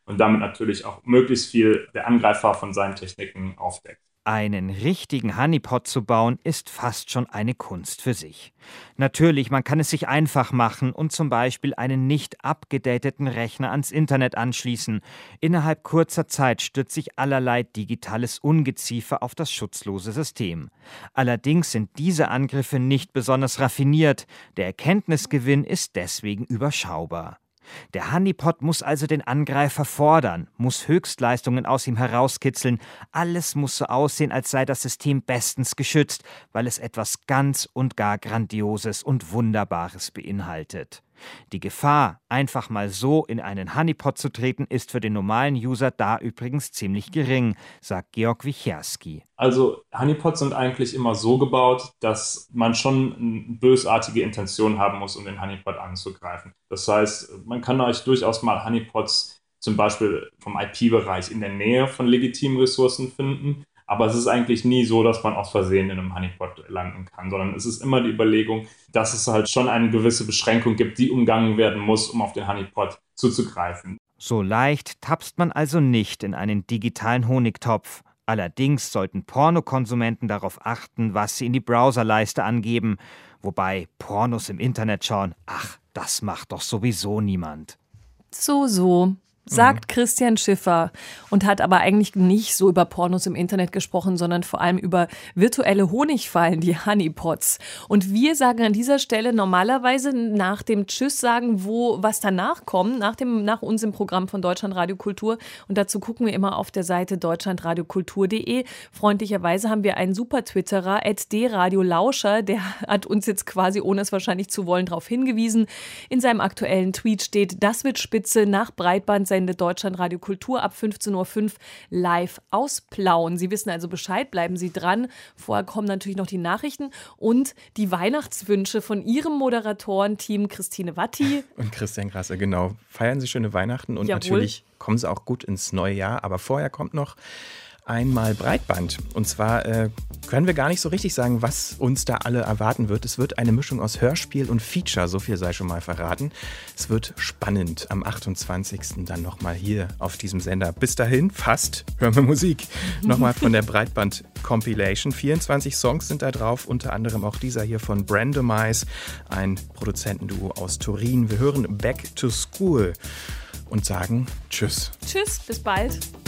und damit natürlich auch möglichst viel der Angreifer von seinen Techniken aufdeckt. Einen richtigen Honeypot zu bauen, ist fast schon eine Kunst für sich. Natürlich, man kann es sich einfach machen und zum Beispiel einen nicht abgedateten Rechner ans Internet anschließen. Innerhalb kurzer Zeit stürzt sich allerlei digitales Ungeziefer auf das schutzlose System. Allerdings sind diese Angriffe nicht besonders raffiniert. Der Erkenntnisgewinn ist deswegen überschaubar. Der Honeypot muss also den Angreifer fordern, muss Höchstleistungen aus ihm herauskitzeln. Alles muss so aussehen, als sei das System bestens geschützt, weil es etwas ganz und gar Grandioses und Wunderbares beinhaltet. Die Gefahr, einfach mal so in einen Honeypot zu treten, ist für den normalen User da übrigens ziemlich gering, sagt Georg Wicherski. Also Honeypots sind eigentlich immer so gebaut, dass man schon eine bösartige Intention haben muss, um den Honeypot anzugreifen. Das heißt, man kann euch durchaus mal Honeypots zum Beispiel vom I P-Bereich in der Nähe von legitimen Ressourcen finden. Aber es ist eigentlich nie so, dass man aus Versehen in einem Honeypot landen kann, sondern es ist immer die Überlegung, dass es halt schon eine gewisse Beschränkung gibt, die umgangen werden muss, um auf den Honeypot zuzugreifen. So leicht tapst man also nicht in einen digitalen Honigtopf. Allerdings sollten Pornokonsumenten darauf achten, was sie in die Browserleiste angeben. Wobei Pornos im Internet schauen, ach, das macht doch sowieso niemand. So, so. Sagt Christian Schiffer und hat aber eigentlich nicht so über Pornos im Internet gesprochen, sondern vor allem über virtuelle Honigfallen, die Honeypots. Und wir sagen an dieser Stelle normalerweise nach dem Tschüss sagen, wo was danach kommt, nach dem nach uns im Programm von Deutschlandradio Kultur. Und dazu gucken wir immer auf der Seite deutschlandradikultur punkt de. Freundlicherweise haben wir einen super Twitterer, at d radio lauscher, der hat uns jetzt quasi, ohne es wahrscheinlich zu wollen, darauf hingewiesen. In seinem aktuellen Tweet steht, das wird spitze, nach Breitband sendet Deutschlandradio Kultur ab fünfzehn Uhr fünf live aus Plauen. Sie wissen also Bescheid, bleiben Sie dran. Vorher kommen natürlich noch die Nachrichten und die Weihnachtswünsche von Ihrem Moderatorenteam Christine Watti. Und Christian Grasser, genau. Feiern Sie schöne Weihnachten und Jawohl. Natürlich kommen Sie auch gut ins neue Jahr. Aber vorher kommt noch einmal Breitband. Und zwar äh, können wir gar nicht so richtig sagen, was uns da alle erwarten wird. Es wird eine Mischung aus Hörspiel und Feature, so viel sei schon mal verraten. Es wird spannend am achtundzwanzigsten dann nochmal hier auf diesem Sender. Bis dahin, fast, hören wir Musik. Nochmal von der Breitband Compilation. vierundzwanzig Songs sind da drauf, unter anderem auch dieser hier von Brandomize, ein Produzentenduo aus Turin. Wir hören Back to School und sagen Tschüss. Tschüss, bis bald.